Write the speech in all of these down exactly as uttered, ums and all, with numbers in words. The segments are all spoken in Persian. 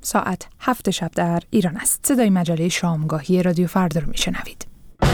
ساعت هفت شب در ایران است. صدای مجله شامگاهی رادیو فردا رو میشنوید.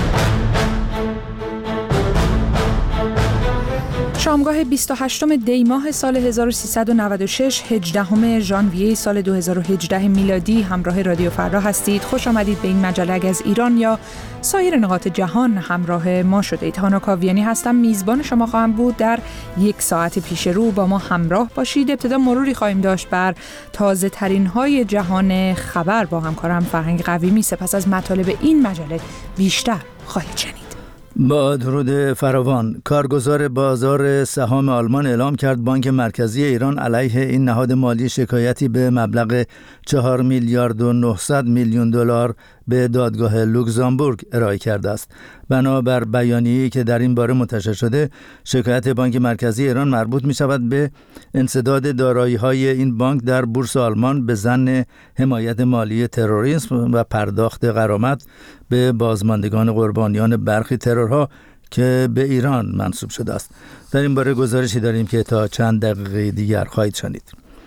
شامگاه بیست و هشتم دی ماه سال هزار و سیصد و نود و شش، هجدهم ژانویه سال دو هزار و هجده میلادی همراه رادیو فردا هستید. خوش آمدید به این مجله. اگه از ایران یا سایر نقاط جهان همراه ما شدید. هانا کاویانی هستم، میزبان شما خواهم بود. در یک ساعت پیش رو با ما همراه باشید. ابتدا مروری خواهیم داشت بر تازه ترین های جهان خبر با همکارم فرهنگ قویمی. سپس از مطالب این مجله بیشتر خواهید شنید. با درود فراوان، کارگزار بازار سهام آلمان اعلام کرد بانک مرکزی ایران علیه این نهاد مالی شکایتی به مبلغ چهار میلیارد و نهصد میلیون دلار به دادگاه لوکزامبورگ ارائه کرده است. بنابر بیانیه‌ای که در این باره منتشر شده، شکایت بانک مرکزی ایران مربوط می شود به انسداد دارایی‌های این بانک در بورس آلمان به ظن حمایت مالی تروریسم و پرداخت غرامت به بازماندگان قربانیان برخی ترورها که به ایران منسوب شده است. در این باره گزارشی داریم که تا چند دقیقه دیگر خواهید شنید.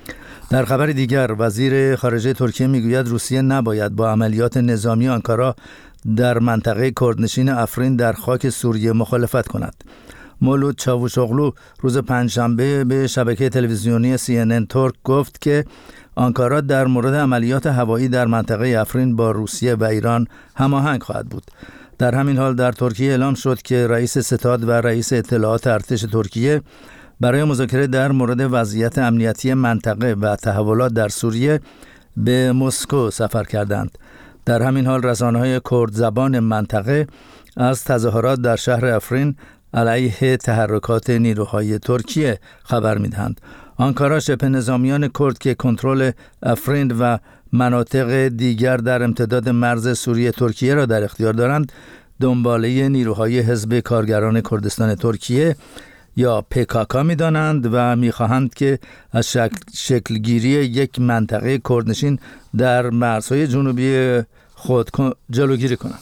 در خبر دیگر، وزیر خارجه ترکیه میگوید روسیه نباید با عملیات نظامی آنکارا در منطقه کردنشین افرین در خاک سوریه مخالفت کند. مولود چاوشوغلو روز پنجشنبه به شبکه تلویزیونی سی ان ان ترک گفت که آنکارا در مورد عملیات هوایی در منطقه افرین با روسیه و ایران هماهنگ خواهد بود. در همین حال در ترکیه اعلام شد که رئیس ستاد و رئیس اطلاعات ارتش ترکیه برای مذاکره در مورد وضعیت امنیتی منطقه و تحولات در سوریه به مسکو سفر کردند. در همین حال رسانه‌های کرد زبان منطقه از تظاهرات در شهر افرین علیه تحرکات نیروهای ترکیه خبر می‌دهند. آنکارا شبه نظامیان کرد که کنترل افرین و مناطق دیگر در امتداد مرز سوریه ترکیه را در اختیار دارند، دنباله نیروهای حزب کارگران کردستان ترکیه یا پی کا کا می دانند و می خواهند که از شکل شکلگیری یک منطقه کردنشین در مرزهای جنوبی خود جلوگیری کنند.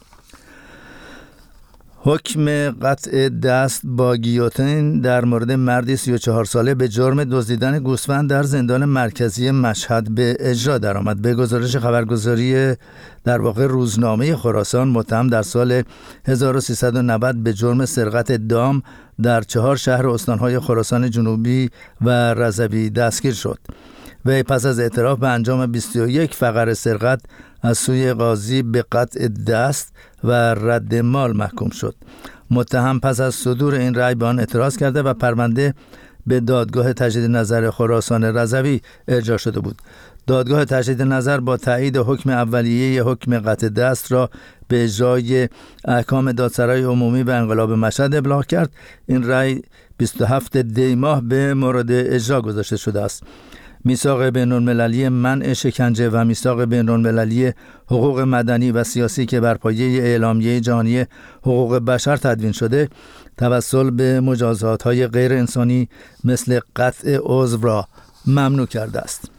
حکم قطع دست با گیوتین در مورد مردی سی و چهار ساله به جرم دزدیدن گوسفند در زندان مرکزی مشهد به اجرا درآمد. به گزارش خبرگزاری در واقع روزنامه خراسان، متهم در سال هزار و سیصد و نود به جرم سرقت دام در چهار شهر استانهای خراسان جنوبی و رضوی دستگیر شد. وی پس از اعتراف به انجام بیست و یک فقر سرقت از سوی قاضی به قطع دست و رد مال محکوم شد. متهم پس از صدور این رأی به آن اعتراض کرده و پرونده به دادگاه تجدید نظر خراسان رضوی ارجاع شده بود. دادگاه تجدید نظر با تایید حکم اولیه حکم قطع دست را به اجرای احکام دادسرای عمومی به انقلاب مشهد ابلاغ کرد. این رأی بیست و هفتم دی ماه به مورد اجرا گذاشته شده است. میثاق بین‌المللی منع شکنجه و میثاق بین‌المللی حقوق مدنی و سیاسی که بر پایه اعلامیه جهانی حقوق بشر تدوین شده، توسل به مجازات‌های غیر انسانی مثل قطع عضو را ممنوع کرده است.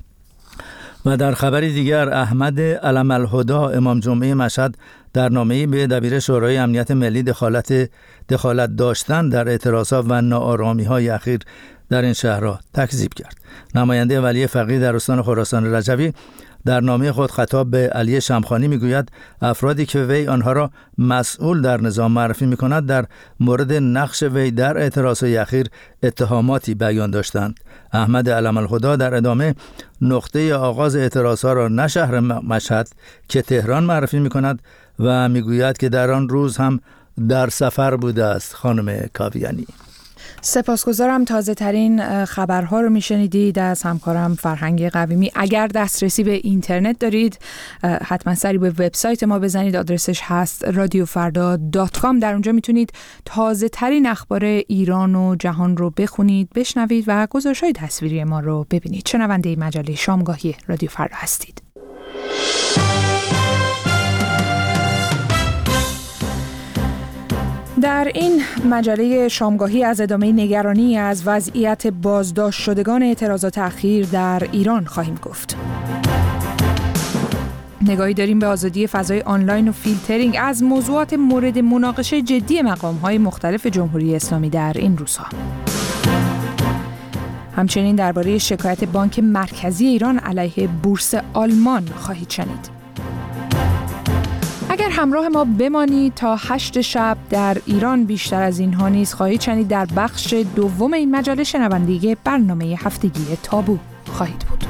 و در خبری دیگر، احمد علم الهدا امام جمعه مشهد در نامه‌ای به دبیر شورای امنیت ملی دخالت دخالت داشتن در اعتراضات و ناآرامی‌های اخیر در این شهرها تکذیب کرد. نماینده ولی فقیه در استان خراسان رجوی در نامه خود خطاب به علی شمخانی میگوید افرادی که وی آنها را مسئول در نظام معرفی میکند در مورد نقش وی در اعتراضهای اخیر اتهاماتی بیان داشتند. احمد علم الهدا در ادامه نقطه آغاز اعتراضها را نه شهر مشهد که تهران معرفی میکند و میگوید که در آن روز هم در سفر بوده است. خانم کاویانی. سپاسگزارم. تازه ترین خبرها رو میشنیدید از همکارم فرهنگ قویمی. اگر دسترسی به اینترنت دارید حتما سری به وبسایت ما بزنید. آدرسش هست رادیو فردا دات کام. در اونجا میتونید تازه ترین اخبار ایران و جهان رو بخونید، بشنوید و گزارش‌های تصویری ما رو ببینید. شنونده مجله شامگاهی رادیو فردا هستید. در این مجله شامگاهی از ادامه نگرانی از وضعیت بازداشت شدگان اعتراضات اخیر در ایران خواهیم گفت. نگاهی داریم به آزادی فضای آنلاین و فیلترینگ از موضوعات مورد مناقشه جدی مقام‌های مختلف جمهوری اسلامی در این روزها. همچنین درباره شکایت بانک مرکزی ایران علیه بورس آلمان خواهید شنید. اگر همراه ما بمانید تا هشت شب در ایران بیشتر از اینها نیز خواهید شنید در بخش دوم این مجله شنوندگی برنامه هفتگی تابو خواهید بود.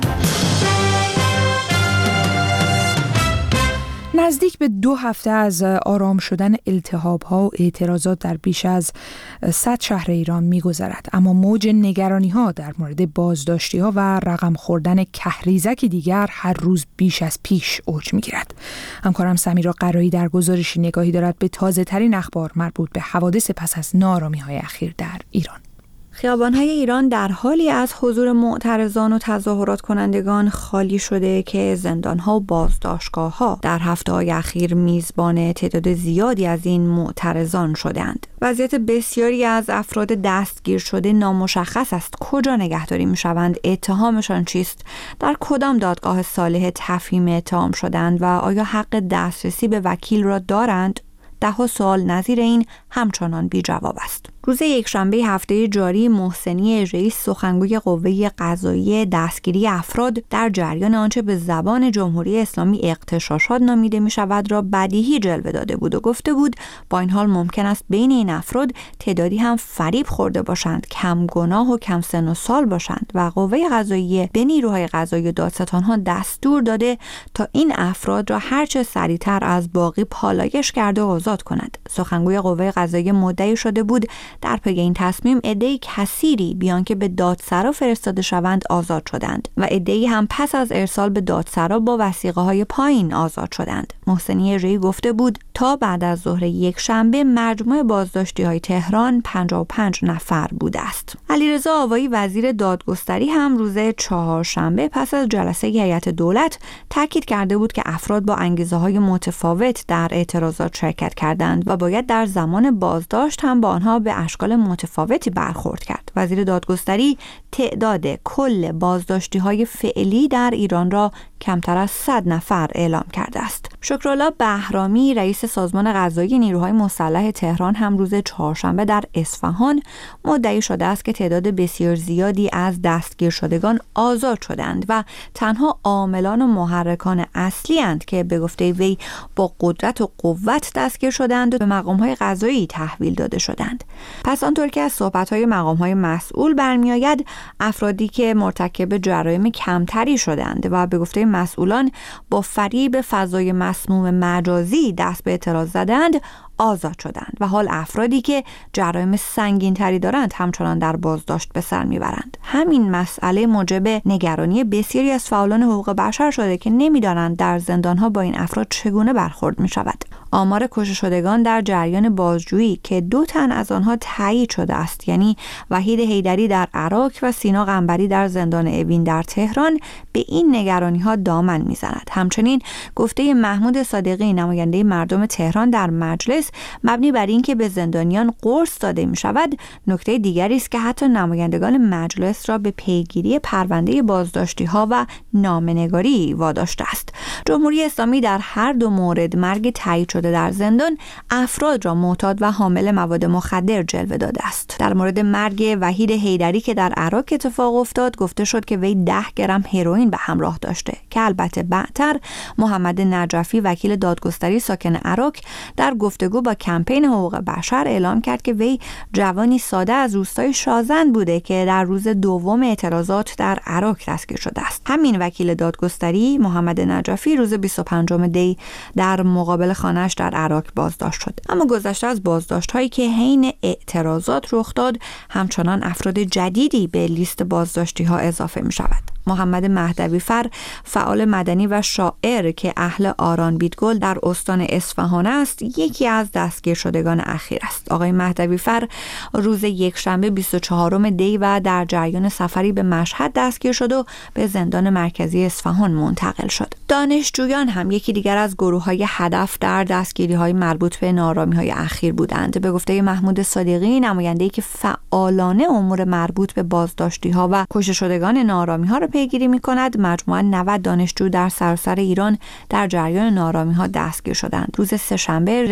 نزدیک به دو هفته از آرام شدن التهاب‌ها و اعتراضات در بیش از صد شهر ایران می‌گذرد، اما موج نگرانی‌ها در مورد بازداشتی‌ها و رقم خوردن کهریزکی دیگر هر روز بیش از پیش اوج می‌گیرد. همکارم سمیرا قرایی در گزارشی نگاهی دارد به تازه‌ترین اخبار مربوط به حوادث پس از ناآرامی‌های اخیر در ایران. خیابان‌های ایران در حالی از حضور معترضان و تظاهرات کنندگان خالی شده که زندان‌ها و بازداشتگاه‌ها در هفته‌های اخیر میزبان تعداد زیادی از این معترضان شدند. وضعیت بسیاری از افراد دستگیر شده نامشخص است کجا نگهداری می‌شوند، اتهامشان چیست، در کدام دادگاه صالح تفهیم اتهام شدند و آیا حق دسترسی به وکیل را دارند؟ ده ها سوال نظیر این همچنان بی جواب است. روز یکشنبه هفته جاری محسنی رئیس سخنگوی قوه قضاییه دستگیری افراد در جریان آنچه به زبان جمهوری اسلامی اغتشاشات نامیده می شود را بدیهی جلوه داده بود و گفته بود با این حال ممکن است بین این افراد تعدادی هم فریب خورده باشند، کم گناه و کم سن و سال باشند و قوه قضاییه به نیروهای قضایی و دادستانها دستور داده تا این افراد را هرچه سریعتر از باقی پالایش کرده و آزاد کند. سخنگوی قوه قضاییه مدعی شده بود در پی این تصمیم عده‌ای کثیری بیان که به دادسرا فرستاده شوند آزاد شدند و عده‌ای هم پس از ارسال به دادسرا با وثیقه‌های پایین آزاد شدند. محسنی ری گفته بود تا بعد از ظهر یک شنبه مجموع بازداشتی‌های تهران پنجاه و پنج نفر بوده است. علیرضا آوایی وزیر دادگستری هم روز چهارشنبه پس از جلسه هیئت دولت تاکید کرده بود که افراد با انگیزه‌های متفاوت در اعتراضات شرکت کردند و باید در زمان بازداشت هم با آنها به اشکال متفاوتی برخورد کرد. وزیر دادگستری تعداد کل بازداشتی‌های فعلی در ایران را کمتر از صد نفر اعلام کرده است. شکرالله بهرامی رئیس سازمان قضایی نیروهای مسلح تهران هم روز چهارشنبه در اصفهان مدعی شده است که تعداد بسیار زیادی از دستگیر شدگان آزاد شدند و تنها عاملان و محرکان اصلی اند که به گفته وی با قدرت و قوت دستگیر شدند و به مقام‌های قضایی تحویل داده شدند. پس آنطور که از صحبت‌های مقام‌های مسئول برمی‌آید افرادی که مرتکب جرایم کمتری شدند و به گفته مسئولان با فریب فضای مسموم مجازی دست به اعتراض زدند آزاد شدند و حال افرادی که جرایم سنگین تری دارند همچنان در بازداشت به سر میبرند. همین مسئله موجب نگرانی بسیاری از فعالان حقوق بشر شده که نمیدانند در زندانها با این افراد چگونه برخورد می شود. آمار کشته شدگان در جریان بازجویی که دو تن از آنها تایید شده است، یعنی وحید حیدری در عراق و سینا قنبری در زندان اوین در تهران، به این نگرانی ها دامن میزند. همچنین گفته محمود صادقی نماینده مردم تهران در مجلس مبنی بر اینکه به زندانیان قرص داده می شود، نکته دیگری است که حتی نمایندگان مجلس را به پیگیری پرونده بازداشتی ها و نامه‌نگاری واداشته است. جمهوری اسلامی در هر دو مورد مرگ تایید شده در زندان افراد را معتاد و حامل مواد مخدر جلوه داده است. در مورد مرگ وحید حیدری که در عراق اتفاق افتاد گفته شد که وی ده گرم هروئین به همراه داشته که البته بعدتر محمد نجفی وکیل دادگستری ساکن عراق در گفتگو با کمپین حقوق بشر اعلام کرد که وی جوانی ساده از روستای شازند بوده که در روز دوم اعتراضات در عراق دستگیر شده است. همین وکیل دادگستری محمد نجفی روز بیست و پنجم دی در مقابل خانه‌اش در عراق بازداشت شد. اما گذشته از بازداشت‌هایی که حین اعتراضات رخ داد، همچنان افراد جدیدی به لیست بازداشتی‌ها اضافه می‌شود. محمد مهدوی فر فعال مدنی و شاعر که اهل آران بیتگل در استان اصفهان است، یکی از دستگیر شدگان اخیر است. آقای مهدوی فر روز یکشنبه بیست و چهارم دی و در جریان سفری به مشهد دستگیر شد و به زندان مرکزی اصفهان منتقل شد. دانشجویان هم یکی دیگر از گروه‌های هدف در دستگیری‌های مربوط به ناآرامی‌های اخیر بودند. به گفته محمود صادقی نماینده‌ای که فعالانه امور مربوط به بازداشتی‌ها و کشته شدگان ناآرامی‌ها را پیگیری می‌کند، مجموعاً نود دانشجو در سراسر ایران در جریان ناآرامی‌ها دستگیر شدند. روز سه‌شنبه رسانه‌ها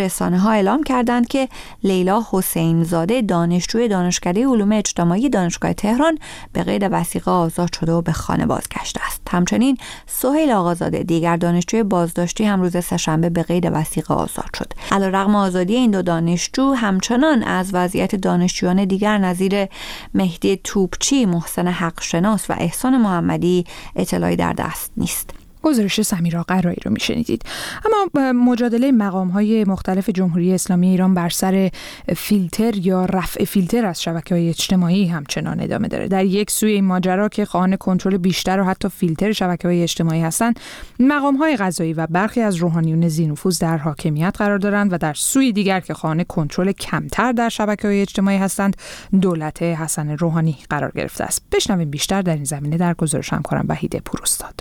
ها اعلام کردند که لیلا حسین زاده دانشجوی دانشکده علوم اجتماعی دانشگاه تهران به قید وثیقه آزاد شده و به خانه بازگشته است. همچنین سهیل آقازاده دیگر دانشجوی بازداشتی هم روز سه‌شنبه به قید وثیقه آزاد شد. علیرغم آزادی این دو دانشجو، همچنان از وضعیت دانشجویان دیگر نظیر مهدی توپچی، محسن حقشناس و احسان محمدی اطلاعی در دست نیست. گزارش سمیرا قرایی رو میشنیدید. اما مجادله مقام‌های مختلف جمهوری اسلامی ایران بر سر فیلتر یا رفع فیلتر از شبکه‌های اجتماعی همچنان ادامه داره. در یک سوی این ماجرا که خواهان کنترل بیشتر و حتی فیلتر شبکه‌های اجتماعی هستند، مقام‌های قضایی و برخی از روحانیون ذی‌نفوذ در حاکمیت قرار دارند و در سوی دیگر که خواهان کنترل کمتر در شبکه‌های اجتماعی هستند، دولت حسن روحانی قرار گرفته است. بشنویم بیشتر در این زمینه در گزارش همکارم وحید پوراستاد.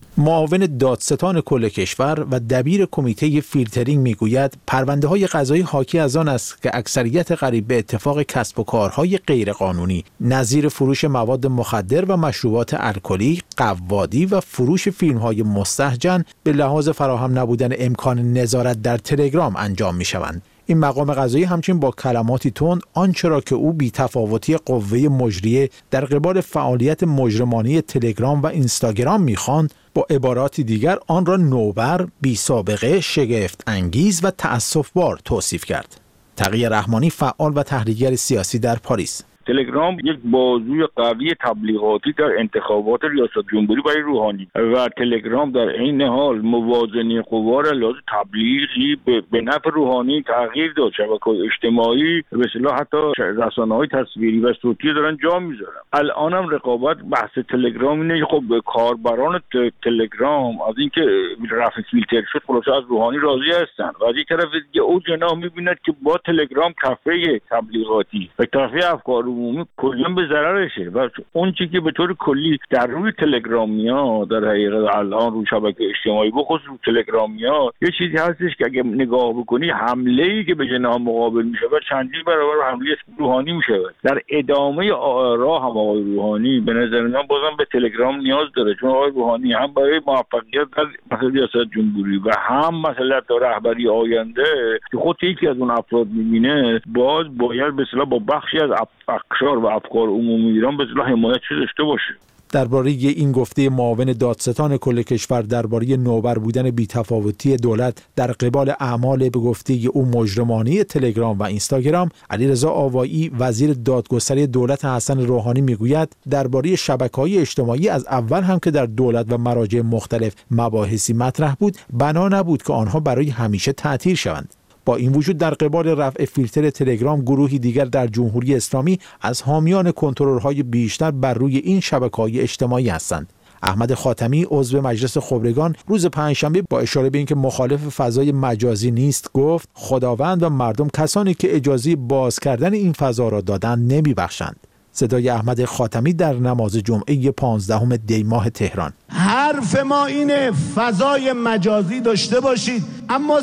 معاون دادستان کل کشور و دبیر کمیته فیلترینگ میگوید پرونده‌های قضایی حاکی از آن است که اکثریت قریب به اتفاق کسب و کارهای غیرقانونی نظیر فروش مواد مخدر و مشروبات الکلی، قوادی و فروش فیلم‌های مستهجن به لحاظ فراهم نبودن امکان نظارت در تلگرام انجام می‌شوند. این مقام قضایی همچنین با کلماتی تند آنچه را که او بی‌تفاوتی قوه مجریه در قبال فعالیت مجرمانه تلگرام و اینستاگرام می‌خواند، با عباراتی دیگر آن را نوبر، بی‌سابقه، شگفت انگیز و تأسف‌بار توصیف کرد. تقی رحمانی فعال و تحلیلگر سیاسی در پاریس: تلگرام یک بازوی قوی تبلیغاتی در انتخابات ریاست جمهوری برای روحانی و تلگرام در عین حال موازنه قوا را لحاظ تبلیغی به نفع روحانی تغییر داد. شبکه‌های اجتماعی به اصطلاح حتی رسانه‌های تصویری و صوتی دارن جا میذارن. الان هم رقابت بحث تلگرام اینه که خب کاربران تلگرام از اینکه رفع فیلتر شد خلاص از روحانی راضی هستن و از یک طرف دیگه او جناح می‌بیند که با تلگرام کفه تبلیغاتی و کفه افکار عمومی کلا به ضررشه و اون چیزی که به طور کلی در روی تلگرام میاد، در حقیقت الان روی شبکه اجتماعی بخصوص روی تلگرام میاد، یه چیزی هستش که اگه نگاه بکنی حمله‌ای که به جناح مقابل میشه و چندین برابر حمله روحانی میشه. در ادامه راه هم آقای روحانی به نظر من بازم به تلگرام نیاز داره، چون آقای روحانی هم برای موفقیت در مسئله ریاست جمهوری و هم مسئله رهبری آینده که خود یکی از اون افراد میبینه، باز باید به اصطلاح با بخشی از اقشار و افکار عمومی ایران به اصطلاح حمایت داشته باشه. درباره این گفته معاون دادستان کل کشور درباره نوبر بودن بی‌تفاوتی دولت در قبال اعمال به گفته او مجرمانه تلگرام و اینستاگرام، علیرضا آوایی وزیر دادگستری دولت حسن روحانی میگوید درباره شبکه‌های اجتماعی از اول هم که در دولت و مراجع مختلف مباحثی مطرح بود، بنا نبود که آنها برای همیشه تعطیل شوند. با این وجود در قبال رفع فیلتر تلگرام گروهی دیگر در جمهوری اسلامی از حامیان کنترل‌های بیشتر بر روی این شبکه‌های اجتماعی هستند. احمد خاتمی عضو مجلس خبرگان روز پنجشنبه با اشاره به اینکه مخالف فضای مجازی نیست گفت خداوند و مردم کسانی که اجازه باز کردن این فضا را دادند نمیبخشند. صدای احمد خاتمی در نماز جمعه پانزدهم دی ماه تهران: حرف ما اینه فضای مجازی داشته باشید اما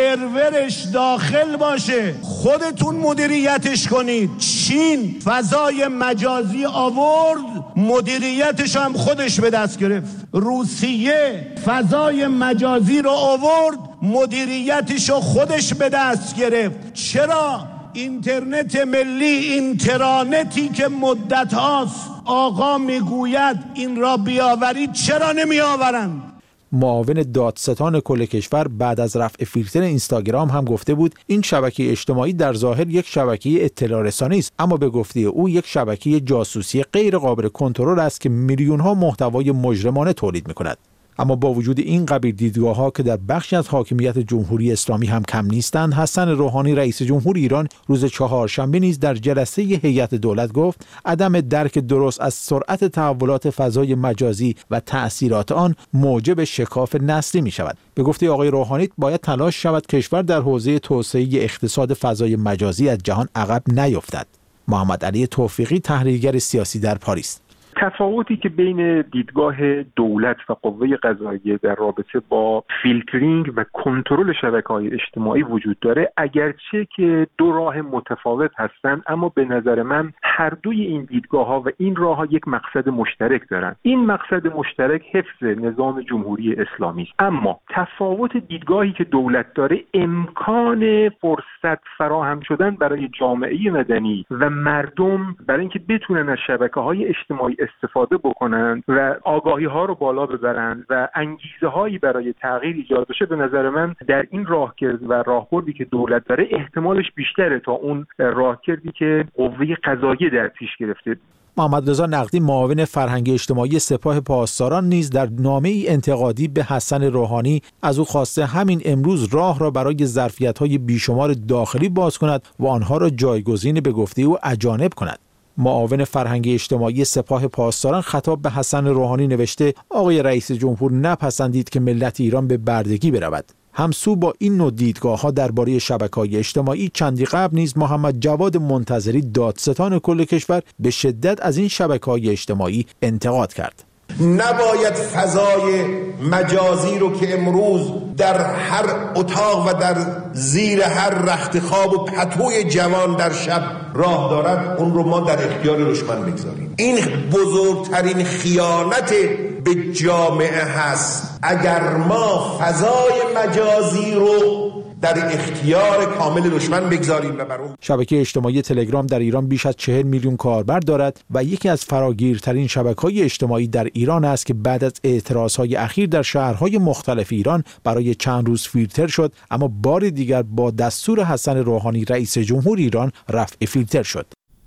سرورش داخل باشه، خودتون مدیریتش کنید. چین فضای مجازی آورد، مدیریتش هم خودش به دست گرفت. روسیه فضای مجازی رو آورد، مدیریتش رو خودش به دست گرفت. چرا؟ اینترنت ملی، اینترنتی که مدت هاست آقا میگوید این را بیاورید، چرا نمی آورند؟ معاون دادستان کل کشور بعد از رفع فیلتر اینستاگرام هم گفته بود این شبکه اجتماعی در ظاهر یک شبکه اطلاع رسانی است، اما به گفته او یک شبکه جاسوسی غیر قابل کنترل است که میلیون ها محتوای مجرمانه تولید می‌کند. اما با وجود این قبیل دیدگاه‌ها که در بخشی از حاکمیت جمهوری اسلامی هم کم نیستند، حسن روحانی رئیس جمهور ایران روز چهارشنبه نیز در جلسه هیئت دولت گفت عدم درک درست از سرعت تحولات فضای مجازی و تأثیرات آن موجب شکاف نسلی می‌شود. به گفته آقای روحانی باید تلاش شود کشور در حوزه توسعه اقتصاد فضای مجازی از جهان عقب نیفتد. محمد علی توفیقی تحلیلگر سیاسی در پاریس: تفاوتی که بین دیدگاه دولت و قوه قضاییه در رابطه با فیلترینگ و کنترل شبکه‌های اجتماعی وجود داره، اگرچه که دو راه متفاوت هستند، اما به نظر من هر دوی این دیدگاه‌ها و این راه‌ها یک مقصد مشترک دارند. این مقصد مشترک حفظ نظام جمهوری اسلامی است. اما تفاوت دیدگاهی که دولت داره امکان فرصت فراهم شدن برای جامعه مدنی و مردم برای اینکه بتونن از شبکه‌های اجتماعی استفاده بکنن و آگاهی‌ها رو بالا ببرن و انگیزه‌هایی برای تغییر ایجاد بشه، به نظر من در این راهکرد و راهبردی که دولت داره احتمالش بیشتره تا اون راهکردی که قوه قضاییه در پیش گرفته. محمد رضا نقدی، معاون فرهنگ اجتماعی سپاه پاسداران، نیز در نامه‌ای انتقادی به حسن روحانی از او خواسته همین امروز راه را برای ظرفیت‌های بیشمار داخلی باز کند و آنها را جایگزین به گفته او اجانب کند. معاون فرهنگ اجتماعی سپاه پاسداران خطاب به حسن روحانی نوشته: آقای رئیس جمهور نپسندید که ملت ایران به بردگی برود. همسو با این نوع دیدگاه‌ها درباره شبکه‌های اجتماعی، چندی قبل نیز محمد جواد منتظری، دادستان کل کشور، به شدت از این شبکه‌های اجتماعی انتقاد کرد. نباید فضای مجازی رو که امروز در هر اتاق و در زیر هر رخت خواب و پتوی جوان در شب راه دارد، اون رو ما در اختیار دشمن بگذاریم. این بزرگترین خیانت به جامعه هست اگر ما فضای مجازی رو در اختیار کامل دشمن بگذاریم و بر اون. شبکه اجتماعی تلگرام در ایران بیش از چهل میلیون کاربر دارد و یکی از فراگیرترین شبکه‌های اجتماعی در ایران است که بعد از اعتراضهای اخیر در شهرهای مختلف ایران برای چند روز فیلتر شد، اما بار دیگر با دستور حسن روحانی رئیس جمهور ایران رفع فیلتر شد.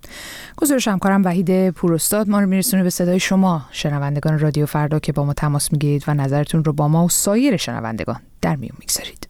گزارش همکارم وحید پوراستاد ما رو میرسونه به صدای شما شنوندگان رادیو فردا که با ما تماس میگیرید و نظرتون رو با ما و سایر شنوندگان در میون میگذارید.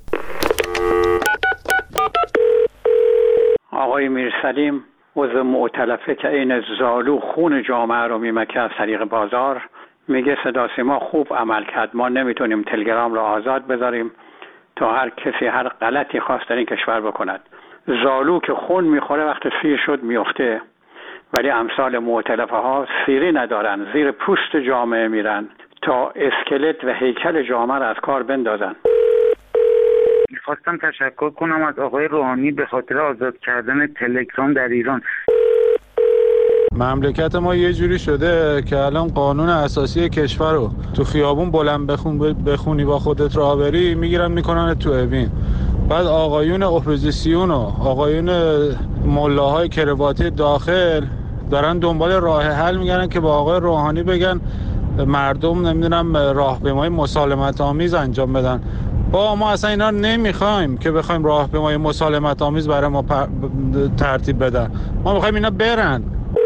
آقای میرسلیم عضو مؤتلفه که این زالو خون جامعه رو میمکه از طریق بازار، میگه صدا سیما خوب عمل کرد، ما نمیتونیم تلگرام رو آزاد بذاریم تا هر کسی هر غلطی خواست در این کشور بکند. زالو که خون میخوره وقت سیر شد میفته، ولی امثال مؤتلفه ها سیری ندارن، زیر پوست جامعه میرن تا اسکلت و هیکل جامعه رو از کار بندازن. میخواستم تشکر کنم از آقای روحانی به خاطر آزاد کردن تلگرام در ایران. مملکت ما یه جوری شده که الان قانون اساسی کشور رو تو خیابون بلند بخون بخونی با خودت راه بری میگیرن میکنن تو اوین. بعد آقایون اپوزیسیون و آقایون ملاهای کرواتی داخل دارن دنبال راه حل میگردن که با آقای روحانی بگن مردم نمیدونم راهپیمایی مسالمت آمیز انجام بدن. با ما اصلا اینا نمیخوایم که بخوایم راهپیمایی مسالمت آمیز برای ما پر... ترتیب بدن. ما میخوایم اینا برن.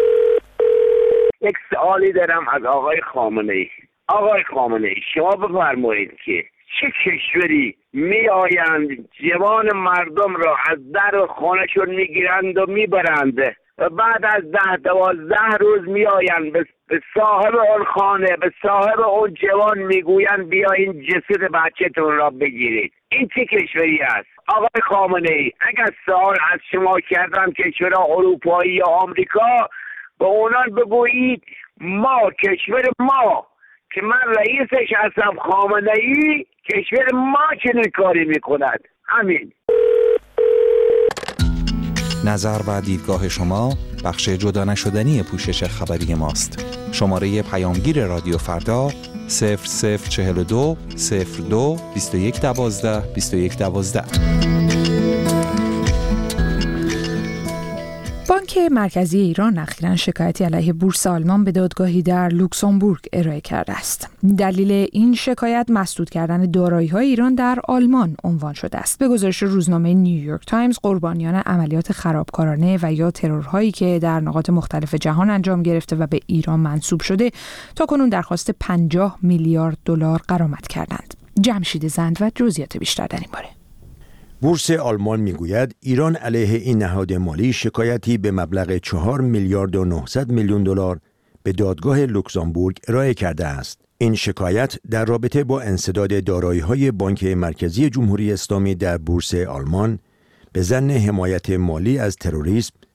یک سوالی دارم از آقای خامنه‌ای. آقای خامنه‌ای شما بفرمایید که چه کشوری می آیند جوان مردم را از در خانهشون میگیرند و میبرند و بعد از ده دوازده روز می آیند به صاحب اون خانه، به صاحب اون جوان میگویند بیا این جسد بچه‌تون را بگیرید. این چه کشوری است؟ آقای خامنه‌ای اگر سوال از شما کردم کشور اروپایی یا آمریکا، به اونان بگویید ما کشور ما که من رئیسش هستم خامنه‌ای، کشور ما چنین کاری میکند. همین. نظر و دیدگاه شما بخش جدا نشدنی پوشش خبری ماست. شماره پیامگیر رادیو فردا صفر صفر چهل و دو صفر دو بیست و یک دوازده بیست و یک دوازده. بانک مرکزی ایران اخیراً شکایتی علیه بورس آلمان به دادگاهی در لوکزامبورگ ارائه کرده است. دلیل این شکایت مسدود کردن دارایی‌های ایران در آلمان عنوان شده است. به گزارش روزنامه نیویورک تایمز، قربانیان عملیات خرابکارانه و یا ترورهایی که در نقاط مختلف جهان انجام گرفته و به ایران منسوب شده تاکنون درخواست پنجاه میلیارد دلار غرامت کردند. جمشید زند و جزئیات بیشتر در این باره. بورس آلمان میگوید ایران علیه این نهاد مالی شکایتی به مبلغ چهار میلیارد و نهصد میلیون دلار به دادگاه لوکزامبورگ ارائه کرده است. این شکایت در رابطه با انسداد دارایی‌های بانک مرکزی جمهوری اسلامی در بورس آلمان به ظن حمایت مالی از تروریسم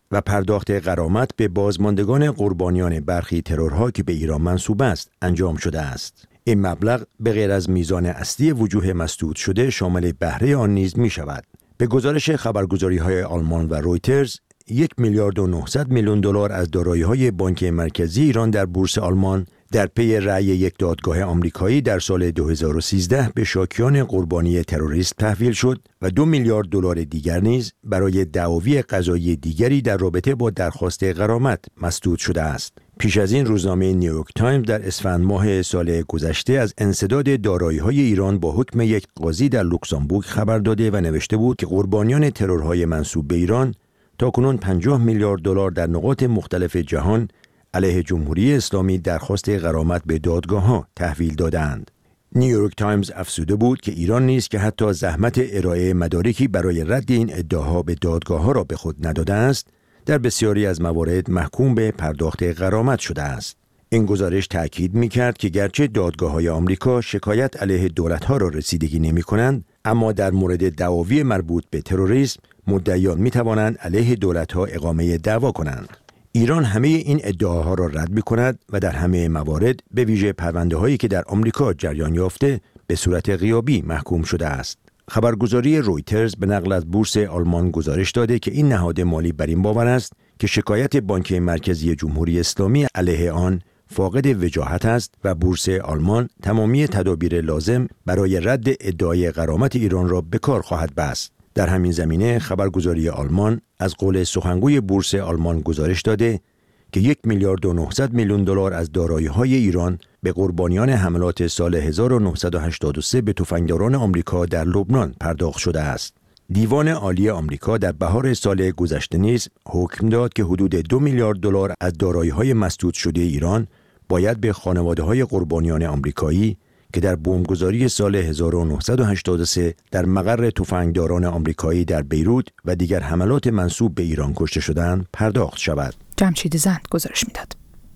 و پرداخت غرامت به بازماندگان قربانیان برخی ترورها که به ایران منسوب است انجام شده است. این مبلغ به غیر از میزان اصلی وجوه مسدود شده شامل بهره آن نیز می شود. به گزارش خبرگزاری‌های آلمان و رویترز، یک میلیارد و نهصد میلیون دلار از دارایی‌های بانک مرکزی ایران در بورس آلمان در پی رأی یک دادگاه آمریکایی در سال دو هزار و سیزده به شاکیان قربانی تروریست تحویل شد و دو میلیارد دلار دیگر نیز برای دعاوی قضایی دیگری در رابطه با درخواست غرامت مسدود شده است. پیش از این روزنامه نیویورک تایمز در اسفند ماه سال گذشته از انسداد دارایی‌های ایران با حکم یک قاضی در لوکزامبورگ خبر داده و نوشته بود که قربانیان ترورهای منسوب به ایران تاکنون پنجاه میلیارد دلار در نقاط مختلف جهان علیه جمهوری اسلامی درخواست غرامت به دادگاه‌ها تحویل دادند. نیویورک تایمز افزوده بود که ایران نیز که حتی زحمت ارائه مدارکی برای رد این ادعاها به دادگاه‌ها را به خود نداده است، در بسیاری از موارد محکوم به پرداخت غرامت شده است. این گزارش تأکید می‌کرد که گرچه دادگاه‌های آمریکا شکایت علیه دولت‌ها را رسیدگی نمی‌کنند، اما در مورد دعاوی مربوط به تروریسم مدعیان می‌توانند علیه دولت‌ها اقامه دعوا کنند. ایران همه این ادعاها را رد می‌کند و در همه موارد به ویژه پرونده‌هایی که در آمریکا جریان یافته به صورت غیابی محکوم شده است. خبرگزاری رویترز به نقل از بورس آلمان گزارش داده که این نهاد مالی بر این باور است که شکایت بانک مرکزی جمهوری اسلامی علیه آن فاقد وجاهت است و بورس آلمان تمامی تدابیر لازم برای رد ادعای غرامت ایران را به کار خواهد بست. در همین زمینه خبرگزاری آلمان از قول سخنگوی بورس آلمان گزارش داده که یک میلیارد و نهصد میلیون دلار از دارایی‌های ایران به قربانیان حملات سال هزار و نهصد و هشتاد و سه به تفنگداران آمریکا در لبنان پرداخت شده است. دیوان عالی آمریکا در بهار سال گذشته نیز حکم داد که حدود دو میلیارد دلار از دارایی‌های مسدود شده ایران باید به خانواده‌های قربانیان آمریکایی که در بمبگذاری سال هزار و نهصد و هشتاد و سه در مقر تفنگداران آمریکایی در بیروت و دیگر حملات منسوب به ایران کشته شدند پرداخت شود. جمشید زند گزارش میداد.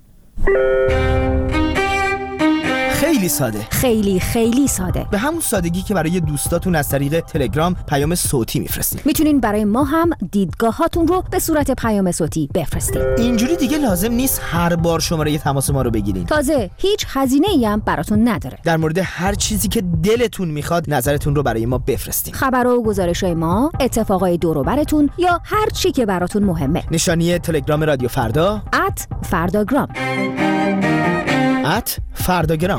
خیلی ساده، خیلی خیلی ساده، به همون سادگی که برای دوستاتون از طریق تلگرام پیام صوتی میفرستین. میتونین برای ما هم دیدگاهاتون رو به صورت پیام صوتی بفرستین. اینجوری دیگه لازم نیست هر بار شماره تماس ما رو بگیرین. تازه هیچ هزینه‌ای هم براتون نداره. در مورد هر چیزی که دلتون میخواد نظرتون رو برای ما بفرستین. خبر و گزارش‌های ما، اتفاقای دور و براتون یا هر چی که براتون مهمه. نشانی تلگرام رادیو فردا ات فرداگرام ات فرداگرام.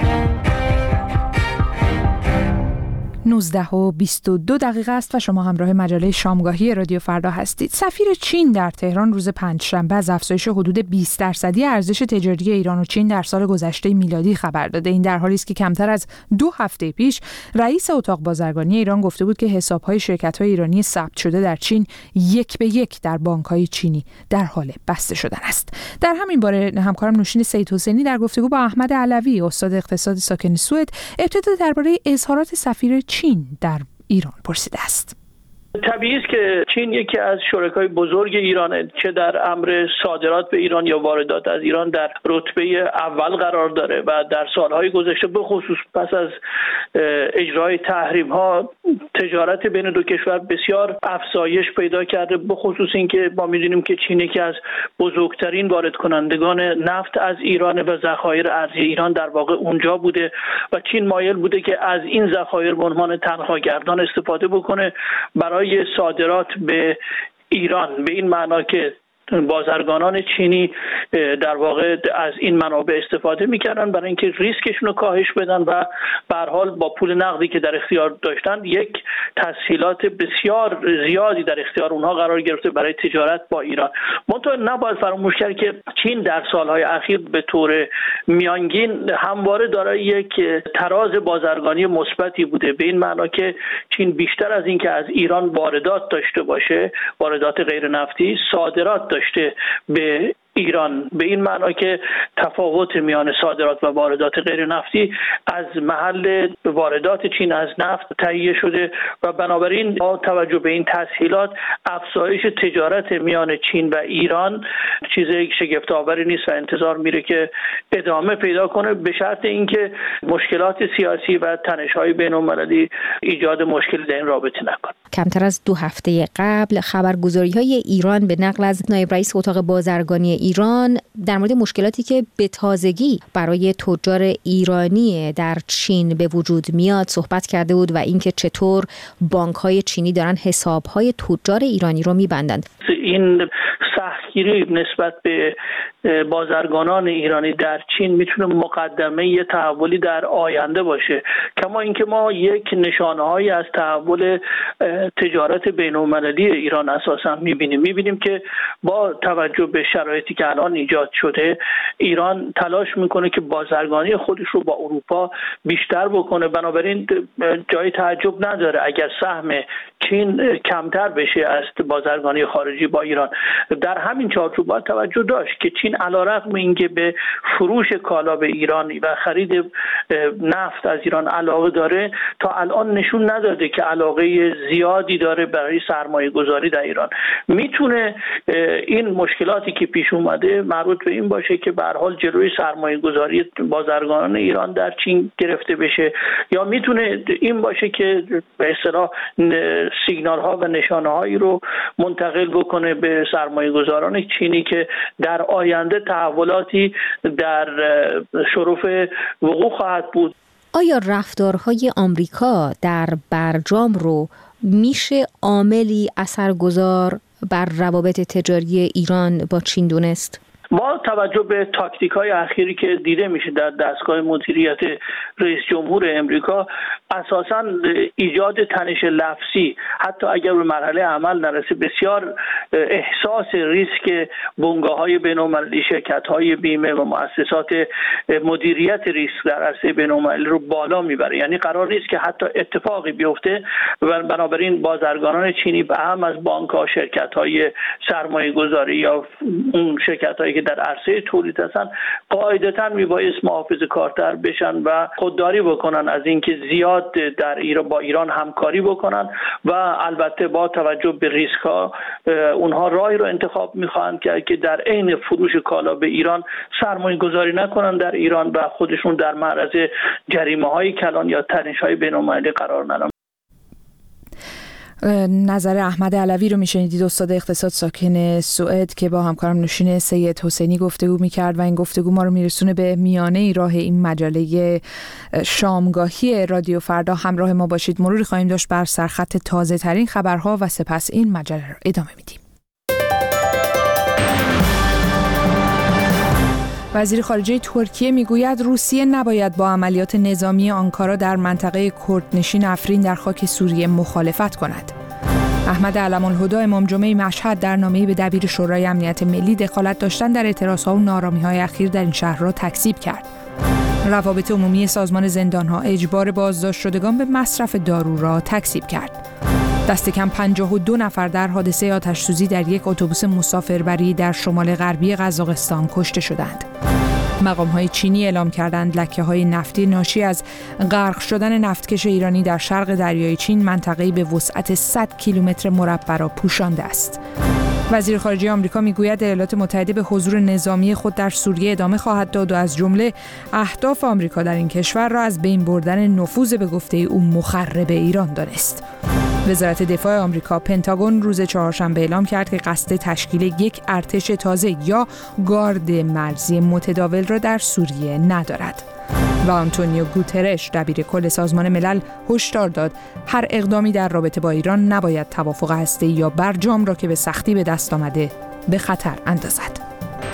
نوزده و بیست و دو دقیقه است و شما همراه مجله شامگاهی رادیو فردا هستید. سفیر چین در تهران روز پنجشنبه از افزایش حدود بیست درصدی ارزش تجاری ایران و چین در سال گذشته میلادی خبر داده. این در حالی است که کمتر از دو هفته پیش رئیس اتاق بازرگانی ایران گفته بود که حساب‌های شرکت‌های ایرانی ثبت شده در چین یک به یک در بانک‌های چینی در حال بسته شدن است. در همین باره همکارم نوشین سید حسینی در گفتگو با احمد علوی استاد اقتصاد ساکن سوئد ابتدا درباره اظهارات سفیر چین در ایران پرسیده است. طبیعی است که چین یکی از شرکای بزرگ ایرانه، چه در امر صادرات به ایران یا واردات از ایران در رتبه اول قرار داره و در سالهای گذشته به خصوص پس از اجرای تحریم ها تجارت بین دو کشور بسیار افزایش پیدا کرده، به خصوص اینکه ما می‌دونیم که چین یکی از بزرگترین وارد کنندگان نفت از ایران و ذخایر ارزی ایران در واقع اونجا بوده و چین مایل بوده که از این ذخایر به عنوان تنخواگردان استفاده بکنه برای صادرات به ایران، به این معنا که بازرگانان چینی در واقع از این منابع استفاده میکردن برای اینکه ریسکشون رو کاهش بدن و به هر حال با پول نقدی که در اختیار داشتن یک تسهیلات بسیار زیادی در اختیار اونها قرار گرفته برای تجارت با ایران. منتها نباید فراموش کرد که چین در سالهای اخیر به طور میانگین همواره دارای یک تراز بازرگانی مثبتی بوده، به این معنا که چین بیشتر از این که از ایران واردات داشته باشه، واردات غیر نفتی، صادرات داشته به ایران، به این معنا که تفاوت میان صادرات و واردات غیر نفتی از محل واردات چین از نفت تهیه شده و بنابراین با توجه به این تسهیلات افزایش تجارت میان چین و ایران چیز شگفت آوری نیست و انتظار میره که ادامه پیدا کنه، به شرط اینکه مشکلات سیاسی و تنش‌های بین‌المللی ایجاد مشکلی در این رابطه نکنه. کمتر از دو هفته قبل خبرگزاری‌های ایران به نقل از نایب رئیس اتاق بازرگانی ایران در مورد مشکلاتی که به تازگی برای تجار ایرانی در چین به وجود میاد صحبت کرده بود و اینکه چطور بانک‌های چینی دارن حساب‌های تجار ایرانی رو می‌بندند. این سختگیری نسبت به بازرگانان ایرانی در چین میتونه مقدمه یه تحولی در آینده باشه، کما اینکه ما یک نشانه‌هایی از تحول تجارت بین‌المللی ایران اساسا میبینیم میبینیم که با توجه به شرایطی که الان ایجاد شده ایران تلاش میکنه که بازرگانی خودش رو با اروپا بیشتر بکنه. بنابراین جای تعجب نداره اگر سهم چین کمتر بشه از بازرگانی خارجی با ایران. در همین چارچوب باید توجه داشت که چین علیرغم اینکه به فروش کالا به ایران و خرید نفت از ایران علاقه داره، تا الان نشون نداده که علاقه زیادی داره برای سرمایه گذاری در ایران. میتونه این مشکلاتی که پیش اومده مربوط به این باشه که به هر حال جلوی سرمایه گذاری بازرگانان ایران در چین گرفته بشه، یا میتونه این باشه که به اصطلاح سیگنال ها و نشانه هایی رو منتقل بکنه به سرمایه گذاران چینی که در آینده تحولاتی در شرف وقوع خواهد بود. آیا رفتارهای آمریکا در برجام رو میشه عاملی اثرگذار بر روابط تجاری ایران با چین دونست؟ ما توجه به تاکتیک های اخیری که دیده میشه در دستگاه مدیریت رئیس جمهور امریکا، اساساً ایجاد تنش لفظی حتی اگر به مرحله عمل نرسه بسیار احساس ریسک بنگاه های بین‌المللی، شرکت های بیمه و مؤسسات مدیریت ریسک در عرصه بین‌المللی رو بالا میبره. یعنی قرار نیست که حتی اتفاقی بیفته و بنابراین بازرگانان چینی به هم از بانک ها، شرکت های سرمایه گذاری یا اون شرکت هایی که در عرصه تولید هستن قاعدتاً میبایست محافظه‌کارتر بشن و خودداری بکنن از اینکه زیاد در ایران با ایران همکاری بکنن و البته با توجه به ریسک ها اونها راهی رو انتخاب میخواهند که که در عین فروش کالا به ایران سرمایه گذاری نکنن در ایران و خودشون در معرض جریمه های کلان یا تنش های بین‌المللی قرار ندن. نظر احمد علوی رو میشنیدید، استاد اقتصاد ساکن سوئد که با همکارم نوشین سید حسینی گفتگو میکرد و این گفتگو ما رو میرسونه به میانه راه این مجله شامگاهی رادیو فردا. همراه ما باشید، مروری خواهیم داشت بر سرخط تازه ترین خبرها و سپس این مجله رو ادامه میدیم. وزیر خارجه ترکیه میگوید روسیه نباید با عملیات نظامی آنکارا در منطقه کردنشین افرین در خاک سوریه مخالفت کند. احمد علم‌الهدی امام جمعه مشهد در نامه‌ای به دبیر شورای امنیت ملی دخالت داشتن در اعتراضها و ناآرامی‌های اخیر در این شهر را تکذیب کرد. روابط عمومی سازمان زندان‌ها اجبار بازداشت شدگان به مصرف دارو را تکذیب کرد. دست کم پنجاه و دو نفر در حادثه آتش‌سوزی در یک اتوبوس مسافربری در شمال غربی قزاقستان کشته شدند. مقام‌های چینی اعلام کردند لکه‌های نفتی ناشی از غرق شدن نفتکش ایرانی در شرق دریای چین منطقه‌ای به وسعت صد کیلومتر مربع را پوشانده است. وزیر خارجه آمریکا میگوید ایالات متحده به حضور نظامی خود در سوریه ادامه خواهد داد و از جمله اهداف آمریکا در این کشور را از بین بردن نفوذ به گفته او مخرب ایران دانست. وزارت دفاع آمریکا پنتاگون روز چهارشنبه اعلام کرد که قصد تشکیل یک ارتش تازه یا گارد مرزی متداول را در سوریه ندارد. و آنتونیو گوترش دبیر کل سازمان ملل هشدار داد هر اقدامی در رابطه با ایران نباید توافق هسته‌ای یا برجام را که به سختی به دست آمده به خطر اندازد.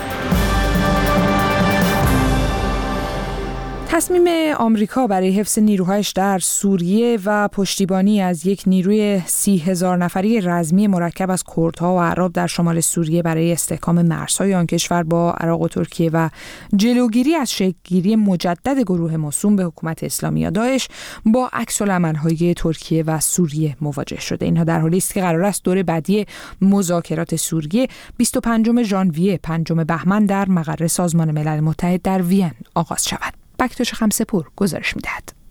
تصمیم آمریکا برای حفظ نیروهایش در سوریه و پشتیبانی از یک نیروی سی هزار نفری رزمی مرکب از کردها و اعراب در شمال سوریه برای استحکام مرزهای آن کشور با عراق و ترکیه و جلوگیری از شکل‌گیری مجدد گروه موسوم به حکومت اسلامی یا داعش با عکس‌العمل‌های ترکیه و سوریه مواجه شده. اینها در حالی است که قرار است دور بعدی مذاکرات سوریه بیست و پنجم ژانویه پنجم بهمن در مقر سازمان ملل متحد در وین آغاز شود. بکتوش خمسپور گزارش می‌دهد.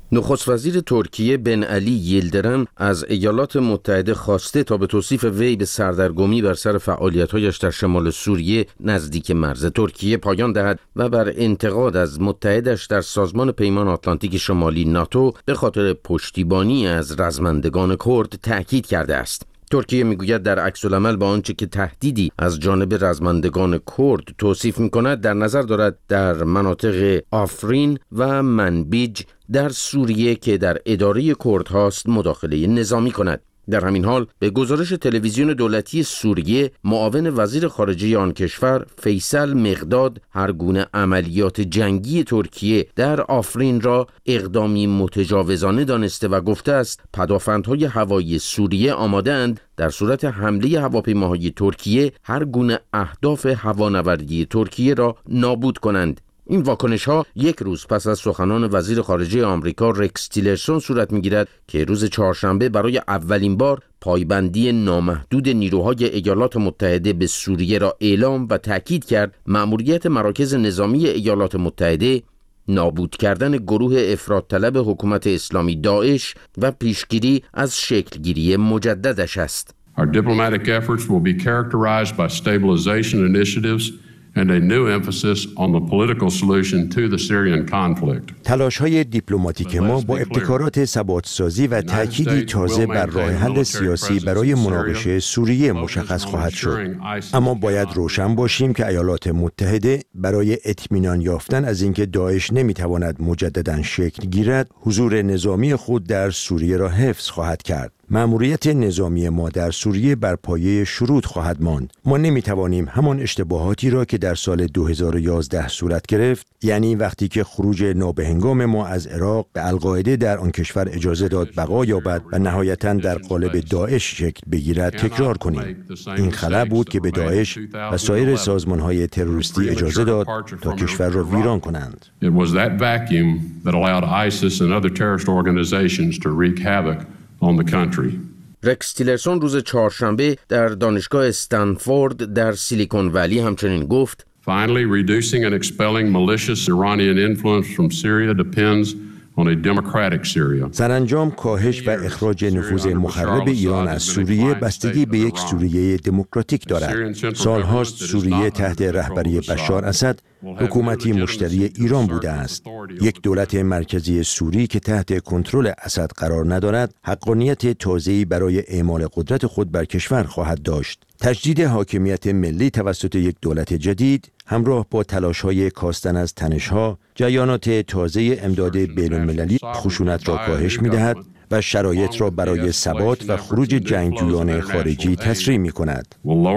نخست وزیر ترکیه بن علی یلدرم از ایالات متحده خواسته تا به توصیف وی به سردرگمی بر سر فعالیت‌هایش در شمال سوریه نزدیک مرز ترکیه پایان دهد و بر انتقاد از متحدش در سازمان پیمان آتلانتیک شمالی ناتو به خاطر پشتیبانی از رزمندگان کرد تأکید کرده است. ترکیه میگوید در عکس العمل با آنچه که تهدیدی از جانب رزمندگان کرد توصیف می‌کند در نظر دارد در مناطق آفرین و منبیج در سوریه که در اداره کرد هاست مداخله نظامی کند. در همین حال به گزارش تلویزیون دولتی سوریه معاون وزیر خارجه آن کشور فیصل مقداد هر گونه عملیات جنگی ترکیه در آفرین را اقدامی متجاوزانه دانسته و گفته است پدافندهای هوایی سوریه آماده‌اند در صورت حمله هواپیماهای ترکیه هر گونه اهداف هوانوردی ترکیه را نابود کنند. این واکنش‌ها یک روز پس از سخنان وزیر خارجه آمریکا رکس تیلرسون صورت می‌گیرد که روز چهارشنبه برای اولین بار پایبندی نامحدود نیروهای ایالات متحده به سوریه را اعلام و تأکید کرد مأموریت مراکز نظامی ایالات متحده نابود کردن گروه افراط‌طلب حکومت اسلامی داعش و پیشگیری از شکلگیری مجددش است. Our diplomatic efforts will be characterized by stabilization initiatives and a new emphasis on the political solution to the Syrian conflict. تلاش‌های دیپلماتیک ما با ابتکارات ثبات‌سازی و تأکیدی تازه بر راه حل سیاسی برای مناقشه سوریه مشخص خواهد شد. اما باید روشن باشیم که ایالات متحده برای اطمینان یافتن از اینکه داعش نمی‌تواند مجدداً شکل گیرد، حضور نظامی خود در سوریه را حفظ خواهد کرد. مأموریت نظامی ما در سوریه بر پایه شروط خواهد ماند. ما نمی‌توانیم همان اشتباهاتی را که در سال دو هزار و یازده صورت گرفت، یعنی وقتی که خروج نابهنگام ما از عراق به القاعده در آن کشور اجازه داد بقا یابد و نهایتاً در قالب داعش شکل بگیرد، تکرار کنیم. این خلأ بود که به داعش و سایر سازمان‌های تروریستی اجازه داد تا کشور را ویران کنند. It was that vacuum that allowed ISIS and other terrorist organizations to wreak havoc on the country. رکس تیلرسون روز چهارشنبه در دانشگاه استنفورد در سیلیکون ولی همچنین گفت Finally, reducing and expelling malicious Iranian influence from Syria depends on a democratic Syria. سرانجام کاهش و اخراج نفوذ مخرب ایران از سوریه بستگی به یک سوریه دموکراتیک دارد. سالهاست سوریه تحت رهبری بشار اسد حکومتی مشتری ایران بوده است. یک دولت مرکزی سوری که تحت کنترل اسد قرار ندارد، حقانیت تازه‌ای برای اعمال قدرت خود بر کشور خواهد داشت. تجدید حاکمیت ملی توسط یک دولت جدید همراه با تلاش‌های کاستن از تنش‌ها، جریانات تازه امداد بین‌المللی خشونت را کاهش می‌دهد و شرایط را برای ثبات و خروج جنگجویان خارجی تسریع می‌کند.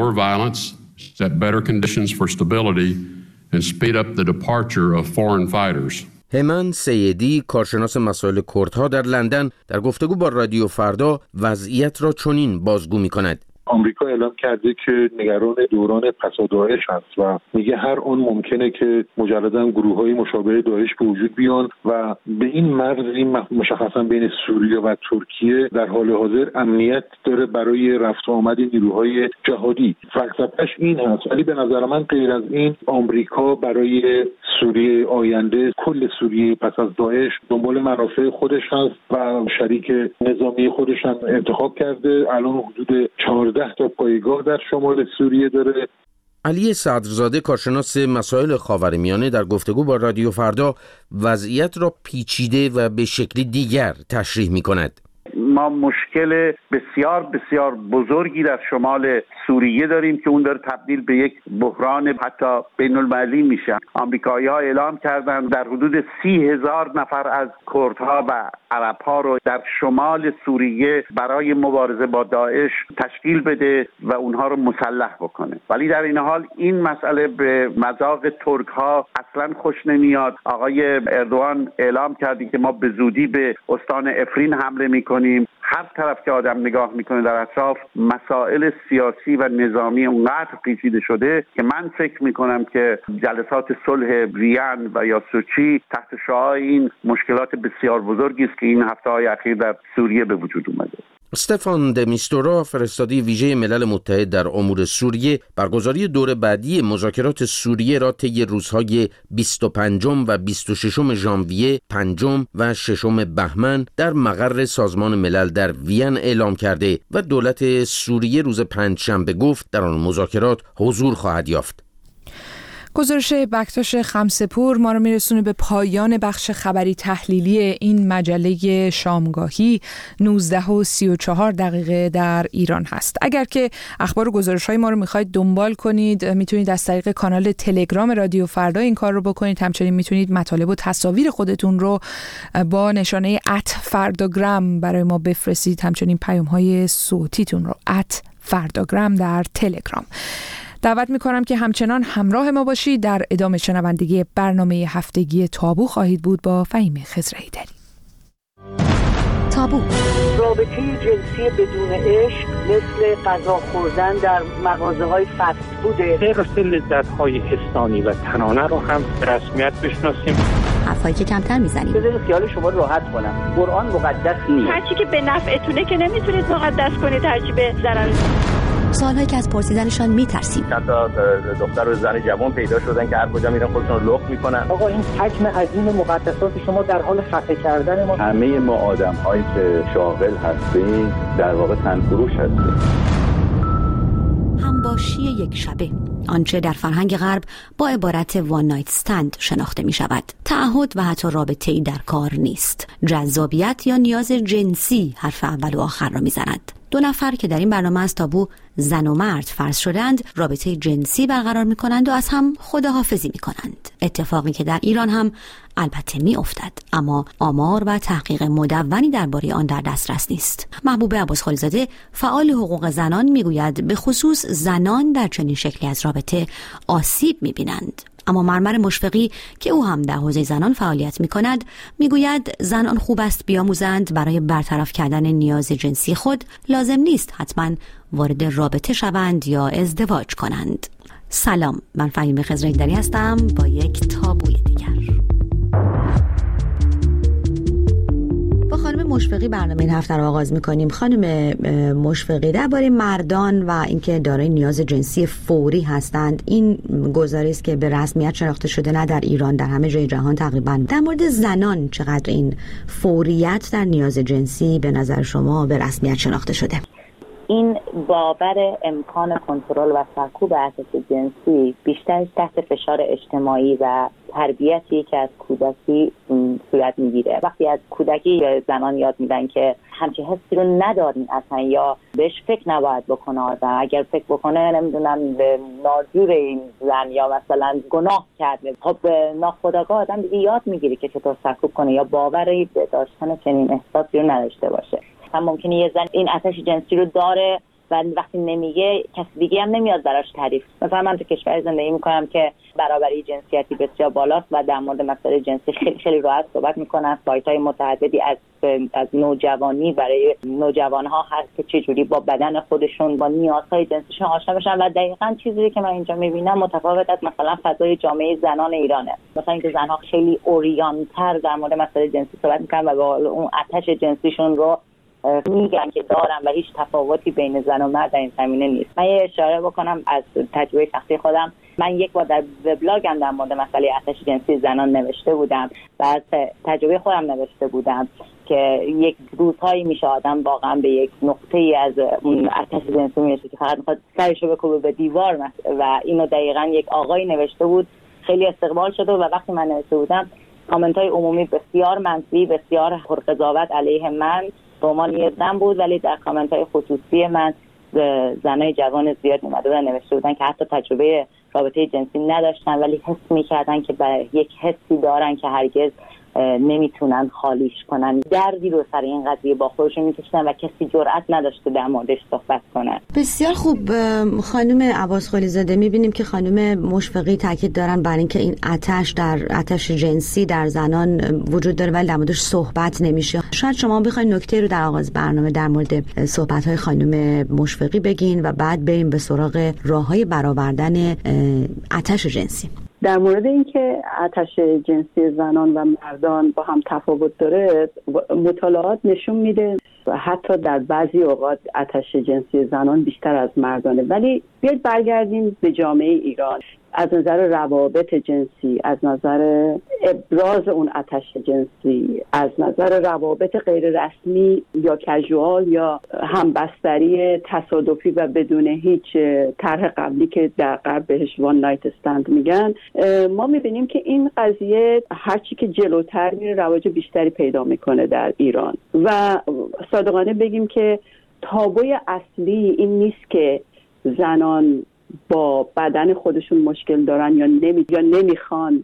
همان سیدی کارشناس مسائل کردها در لندن در گفتگو با رادیو فردا وضعیت را چنین بازگو می‌کند. آمریکا اعلام کرده که نگران دوران پسا داعش هست و میگه هر آن ممکنه که مجددا گروه‌های مشابه داعش به وجود بیان و به این مرزی مشخصا بین سوریه و ترکیه در حال حاضر امنیت داره برای رفت و آمد نیروهای جهادی. فلسفه‌اش این هست، ولی به نظر من غیر از این آمریکا برای سوریه آینده کل سوریه پس از داعش دنبال منافع خودش هست و شریک نظامی خودش هم انتخاب کرده. الان حدود چهارده تا پایگاه در شمال سوریه داره. علی صدرزاده کارشناس مسائل خاورمیانه در گفتگو با رادیو فردا وضعیت را پیچیده و به شکلی دیگر تشریح می‌کند. ما مشکل بسیار بسیار بزرگی در شمال سوریه داریم که اون داره تبدیل به یک بحران حتی بین المللی میشه. آمریکایی‌ها اعلام کردن در حدود سی هزار نفر از کردها و عرب‌ها رو در شمال سوریه برای مبارزه با داعش تشکیل بده و اونها رو مسلح بکنه. ولی در این حال این مسئله به مذاق ترک‌ها اصلاً خوش نمیاد. آقای اردوغان اعلام کردی که ما به زودی به استان افرین حمله می‌کنیم. هر طرف که آدم نگاه میکنه در اطراف مسائل سیاسی و نظامی اونقدر پیچیده شده که من فکر میکنم که جلسات صلح وین و یا سوچی تحت شعاع این مشکلات بسیار بزرگی است که این هفته‌های اخیر در سوریه به وجود اومده. استفان دمیستورا، فرستاده ویژه ملل متحد در امور سوریه، برگزاری دور بعدی مذاکرات سوریه را طی روزهای بیست و پنجم و بیست و ششم ژانویه، پنجم و ششم بهمن در مقر سازمان ملل در وین اعلام کرده و دولت سوریه روز پنجشنبه گفت در آن مذاکرات حضور خواهد یافت. گزارش بکتاش خمسپور ما رو میرسونه به پایان بخش خبری تحلیلی این مجله شامگاهی. نوزده و سی و چهار دقیقه در ایران هست. اگر که اخبار و گزارش های ما رو میخواید دنبال کنید، میتونید از طریق کانال تلگرام رادیو فردا این کار رو بکنید. همچنین میتونید مطالب و تصاویر خودتون رو با نشانه ات فرداگرام برای ما بفرستید. همچنین پیام های صوتیتون رو ات فرداگرام در تلگرام. دعوت میکنم که همچنان همراه ما باشید. در ادامه شنوندگی برنامه هفتگی تابو خواهید بود با فهیم خضره‌ایدری. تابو، رابطه جنسی بدون عشق مثل غذا خوردن در مغازه‌های فست فوده. غیر لذت‌های حسانی و تنانه رو هم به رسمیت بشناسیم. حرفایی که کمتر میزنیم. بذارید خیال شما راحت کنم. قرآن مقدس نیست. هرچی که به نفعتونه که نمیتونید مقدس کنید، هرچی به ضرر. سوالایی که از پرسیدنشان میترسیم. چند تا دختر و زن جوان پیدا شدن که هر کجا میرن خودشون رو لخت میکنن. آقا این حجم عظیم مقدسات شما در حال خفه کردن ما. همه ما آدم‌هایی که شاغل هستیم در واقع تنفروش هستیم. همباشی یک شبه، آنچه در فرهنگ غرب با عبارت وان نایت استند شناخته می شود. تعهد و حتی رابطه‌ای در کار نیست. جذابیت یا نیاز جنسی حرف اول و آخر را می زند. دو نفر که در این برنامه از تابو زن و مرد فرض شدند رابطه جنسی برقرار می کنند و از هم خداحافظی می کنند. اتفاقی که در ایران هم البته می افتد، اما آمار و تحقیق مدونی درباره آن در دسترس نیست. محبوب عباس خالیزاده، فعال حقوق زنان، می گوید به خصوص زنان در چنین شکلی از رابطه آسیب می بینند. اما مرمر مشفقی که او هم در حوزه زنان فعالیت می کند می گوید زنان خوب است بیاموزند برای برطرف کردن نیاز جنسی خود لازم نیست حتما وارد رابطه شوند یا ازدواج کنند. سلام، من فهیم خضره‌ایدری هستم با یک تابوی دیگر. با خانم مشفقی برنامه این هفته رو آغاز می‌کنیم. خانم مشفقی، درباره مردان و اینکه دارای نیاز جنسی فوری هستند، این گزارش است که به رسمیت شناخته شده نه در ایران، در همه جای جهان تقریبا. در مورد زنان چقدر این فوریت در نیاز جنسی به نظر شما به رسمیت شناخته شده؟ این باور امکان کنترل و سرکوب اساس جنسی بیشتر تحت فشار اجتماعی و تربیتی که از کودکی صورت میگیره. وقتی از کودکی زنان یاد میدن که همچین حسی رو ندارین اصلا یا بهش فکر نباید بکنه آدم، اگر فکر بکنه نمیدونم ناجور این زن یا مثلا گناه کرده، خب ناخودآگاه آدم دیگه یاد میگیره که چطور سرکوب کنه یا باوری داشتن چنین احساسی رو نداشته باشه. هم ممکنه یه زن این آتش جنسی رو داره و وقتی نمیگه کسی دیگه هم نمیاد براش تعریف. مثلا من تو کشور زندگی میکنم که برابری جنسیتی بسیار بالاست و در مورد مسائل جنسی خیلی خیلی راحت صحبت میکنن. سایت‌های متعددی از از نوجوانی برای نوجوان‌ها هست که چجوری با بدن خودشون با نیازهای جنسیشون آشنا بشن و دقیقاً چیزی که من اینجا میبینم متفاوت از مثلا فضای جامعه زنان ایرانه. مثلا اینکه زنها خیلی اوریانتر در مورد مسائل جنسی صحبت میکنن و با اون آتش جنسیشون رو میگن که دارن و هیچ تفاوتی بین زن و مرد در این زمینه نیست. من یه اشاره بکنم از تجربه شخصی خودم. من یک بار در وبلاگم در مورد مسئله آتش جنسی زنان نوشته بودم و از تجربه خودم نوشته بودم که یک روزهایی میشه آدم واقعا به یک نقطه‌ای از اون آتش جنسی میرسه که فقط میخواد سرشو بکوبه به دیوار و اینو دقیقاً یک آقایی نوشته بود. خیلی استقبال شده و وقتی من نوشته بودم کامنت‌های عمومی بسیار منفی، بسیار پرقضاوت علیه من به عنوان یه زن بود، ولی در کامنت‌های خصوصی من زنای جوان زیاد اومده بودن نوشته بودن که حتی تجربه رابطه جنسی نداشتن ولی حس می‌کردن که برای یک حسی دارن که هرگز نمیتونن خالیش کنن. دردی رو سر این قضیه با خودشون میکشیدن و کسی جرئت نداشته در موردش صحبت کنه. بسیار خوب. خانم عباس خالیزاده، میبینیم که خانم مشفقی تاکید دارن بر اینکه این آتش در آتش جنسی در زنان وجود داره ولی در موردش صحبت نمیشه. شاید شما بخواید نکته رو در آغاز برنامه در مورد صحبت‌های خانم مشفقی بگین و بعد بریم به سراغ راه‌های برآوردن آتش جنسی. در مورد اینکه آتش جنسی زنان و مردان با هم تفاوت داره، مطالعات نشون میده حتی در بعضی اوقات آتش جنسی زنان بیشتر از مردانه. ولی بیاید برگردیم به جامعه ایران. از نظر روابط جنسی، از نظر ابراز اون آتش جنسی، از نظر روابط غیر رسمی یا کژوال یا همبستری تصادفی و بدون هیچ طرح قبلی که در غرب بهش وان نایت استند میگن، ما میبینیم که این قضیه هرچی که جلوتر میره رواج بیشتری پیدا میکنه در ایران. و صادقانه بگیم که تابوی اصلی این نیست که زنان با بدن خودشون مشکل دارن یا نمی یا نمیخوان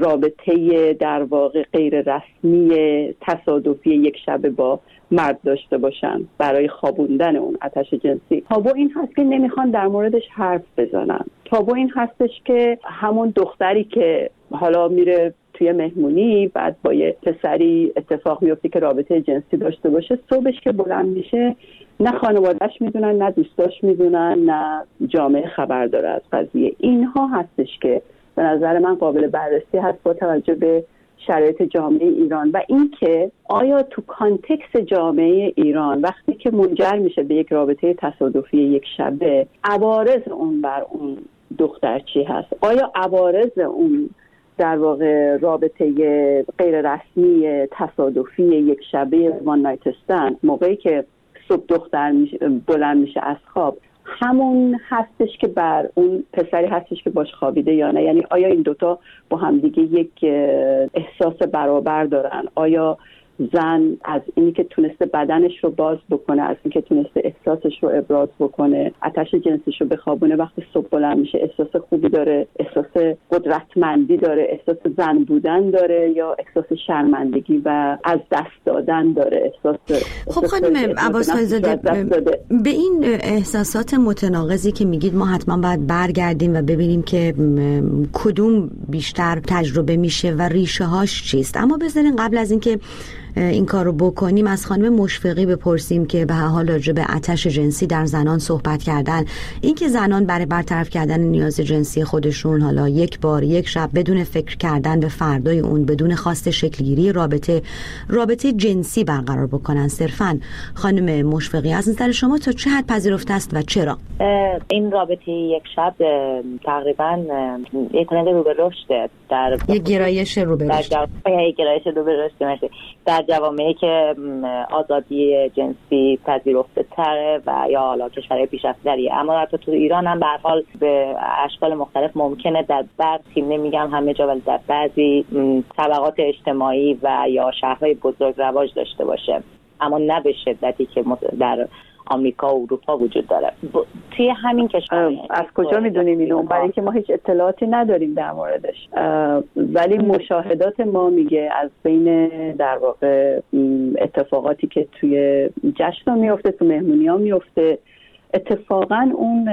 رابطه در واقع غیر رسمی تصادفی یک شبه با مرد داشته باشن برای خوابوندن اون آتش جنسی. تابو این هست که نمیخوان در موردش حرف بزنن. تابو این هستش که همون دختری که حالا میره توی مهمونی بعد با یه پسری اتفاق میفته که رابطه جنسی داشته باشه، صبحش که بلند میشه نه خانواده‌اش میدونن، نه دوستاش میدونن، نه جامعه خبر داره از قضیه. اینها هستش که به نظر من قابل بررسی هست با توجه به شرایط جامعه ایران و اینکه آیا تو کانتکست جامعه ایران وقتی که منجر میشه به یک رابطه تصادفی یک شبه، عوارض اون بر اون دختر چی هست؟ آیا عوارض اون در واقع رابطه غیر رسمی تصادفی یک شبه وان نایت استند موقعی که صبح دختر بلند میشه از خواب همون هستش که بر اون پسری هستش که باش خوابیده یا نه؟ یعنی آیا این دوتا با همدیگه یک احساس برابر دارن؟ آیا زن از اینی که تونسته بدنش رو باز بکنه، از اینی که تونسته احساسش رو ابراز بکنه، آتش جنسیش رو بخوابونه، وقتی صبح بلند میشه احساس خوبی داره، احساس قدرتمندی داره، احساس زن بودن داره، یا احساس شرمندگی و از دست دادن داره؟ احساس خب خانم عباس خالیزاده، به این احساسات متناقضی که میگید ما حتما باید برگردیم و ببینیم که کدوم بیشتر تجربه میشه و ریشه هاش چیست. اما بذارین قبل از اینکه این کار رو بکنیم از خانم مشفقی بپرسیم که به هر حال راجع به آتش جنسی در زنان صحبت کردن، این که زنان برای برطرف کردن نیاز جنسی خودشون حالا یک بار یک شب بدون فکر کردن به فردای اون، بدون خواست شکلگیری رابطه رابطه جنسی برقرار بکنن، صرفاً خانم مشفقی از نظر شما تا چه حد پذیرفته است و چرا؟ این رابطه یک شب تقریبا یک کننده رو به رشد در یک گرایش رو به رشد در یک گرایش رو به رشد در جوامعی که آزادی جنسی پذیرفته تره و یا حالا کشورهای پیشرفته‌تری، اما حتی تو ایران هم به هر حال به اشکال مختلف ممکنه در برخی، نمیگم همه جا ولی در بعضی طبقات اجتماعی و یا شهرهای بزرگ رواج داشته باشه، اما نه به شدتی که در آمریکا و اروپا وجود داره. توی همین کشور از کجا میدونیم اینو؟ برای اینکه ما هیچ اطلاعاتی نداریم در موردش، ولی مشاهدات ما میگه از بین در واقع اتفاقاتی که توی جشن میفته، تو مهمونی ها میفته، اتفاقا اون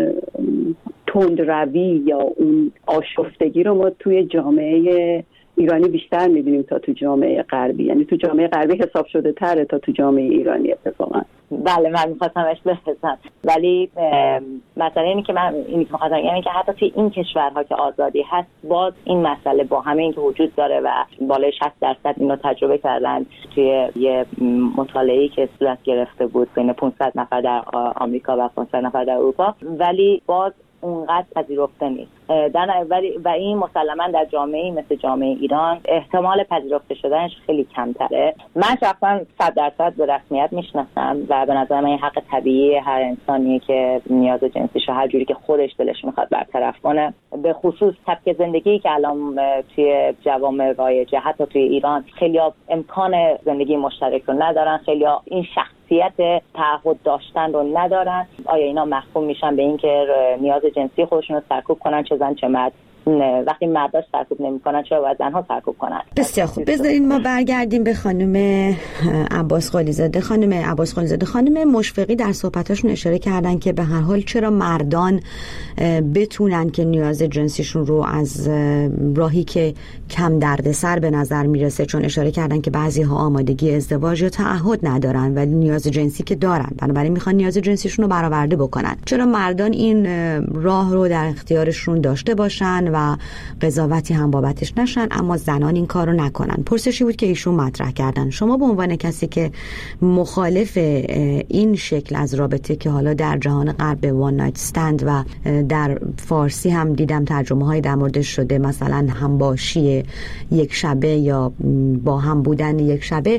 تندروی یا اون آشفتگی رو ما توی جامعه ایرانی بیشتر میبینیم تا تو جامعه غربی. یعنی تو جامعه غربی حساب شده تره تا تو جامعه ایرانی اتفاقا. بله من میخواستم اش بفرستم، ولی مثلا اینی که من اینی که میخواستم یعنی که حتی توی این کشورها که آزادی هست باز این مسئله با همه این که وجود داره و بالای شصت درصد اینو تجربه کردن توی یه مطالعه‌ای که صورت گرفته بود بین پانصد نفر در آمریکا و پانصد نفر در اروپا، ولی باز اونقدر پذیرفته نیست در ولی و این مسلماً در جامعه‌ای مثل جامعه ایران احتمال پذیرفته شدنش خیلی کمتره. من شخصا صد درصد به رسمیت میشناسم و به نظر من این حق طبیعی هر انسانیه که نیاز جنسیشو هر جوری که خودش دلش میخواد برطرف کنه. به خصوص سبک زندگی که الان توی جوامع رایجه، حتی توی ایران خیلی‌ها امکان زندگی مشترک رو ندارن، خیلی‌ها این شخصیت تعهد داشتن رو ندارن. آیا اینا محکوم میشن به اینکه نیاز جنسی خودشون رو سرکوب کنن، چه زن چه مرد؟ وقتی مرداش سرکوب نمی‌کنن چرا باید زن‌ها سرکوب کنن؟ بسیار خوب، بذارین ما برگردیم به خانم عباس خالیزاده. خانم عباس خالیزاده، خانم مشفقی در صحبتاشون اشاره کردن که به هر حال چرا مردان بتونن که نیاز جنسیشون رو از راهی که کم دردسر به نظر میرسه، چون اشاره کردن که بعضی‌ها آمادگی ازدواج یا تعهد ندارن ولی نیاز جنسی که دارن، بنابراین میخوان نیاز جنسیشون رو برآورده بکنن. چرا مردان این راه رو در اختیارشون داشته باشن و قضاوتی هم بابتش نشن، اما زنان این کارو نکنن. پرسشی بود که ایشون مطرح کردن. شما به عنوان کسی که مخالف این شکل از رابطه که حالا در جهان غرب به وان نایت استند و در فارسی هم دیدم ترجمه های در موردش شده، مثلا همباشی یک شبه یا با هم بودن یک شبه،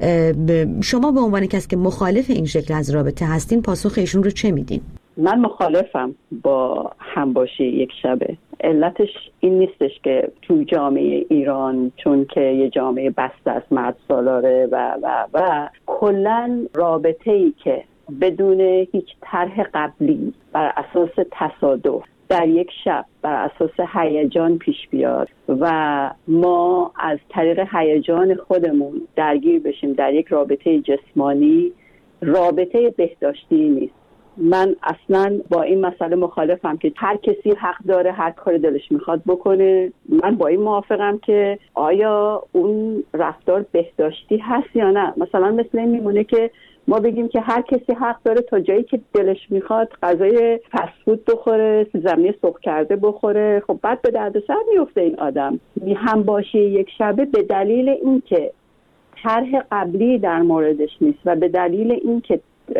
شما به عنوان کسی که مخالف این شکل از رابطه هستین پاسخ ایشون رو چه میدین؟ من مخالفم با همباشی یک شبه. علتش این نیستش که تو جامعه ایران چون که یه جامعه بسته از مرد سالاره و و و کلن رابطه‌ای که بدون هیچ طرح قبلی بر اساس تصادف در یک شب بر اساس هیجان پیش بیاد و ما از طریق هیجان خودمون درگیر بشیم در یک رابطه جسمانی، رابطه بهداشتی نیست. من اصلا با این مسئله مخالفم که هر کسی حق داره هر کار دلش میخواد بکنه. من با این موافقم که آیا اون رفتار بهداشتی هست یا نه. مثلا مثل این میمونه که ما بگیم که هر کسی حق داره تا جایی که دلش میخواد غذای فست فود بخوره، زمینی سرخ کرده بخوره، خب بعد به دردسر میفته این آدم. هم باشه یک شبه به دلیل اینکه طرح قبلی در موردش نیست و به دلیل اینکه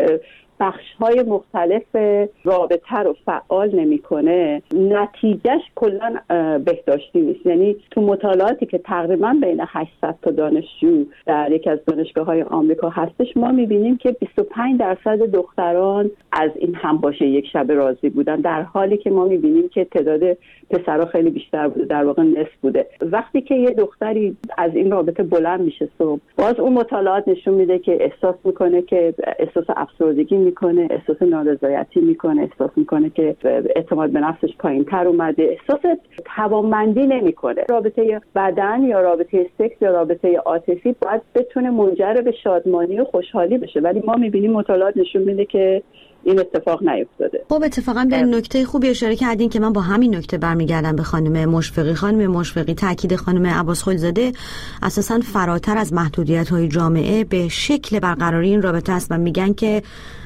بخش‌های مختلف رابطه رو فعال نمی‌کنه، نتیجهش کلاً بهداشتی نیست. یعنی تو مطالعاتی که تقریباً بین هشتصد تا دانشجو در یک از دانشگاه‌های آمریکا هستش، ما می‌بینیم که بیست و پنج درصد دختران از این همباشی یک شبه راضی بودن، در حالی که ما می‌بینیم که تعداد پسرها خیلی بیشتر بوده، در واقع نصف بوده. وقتی که یه دختری از این رابطه بلند میشه صبح، باز اون مطالعات نشون میده که احساس میکنه که احساس افسردگی میکنه، احساس نارضایتی میکنه، احساس میکنه که اعتماد به نفسش پایینتر اومده، احساس توانمندی نمیکنه. رابطه بدن یا رابطه سکس یا رابطه عاطفی باید بتونه منجر به شادمانی و خوشحالی بشه، ولی ما میبینیم مطالعات نشون میده که این اتفاق نیفتاده. خب اتفاقا به نکته خوبی اشاره کردین که من با همین نکته برمیگردم به خانم مشفقی. خانم مشفقی، تاکید خانم عباس خلیزاده اساساً فراتر از محدودیت‌های جامعه به شکل برقراری این رابطه است و میگن که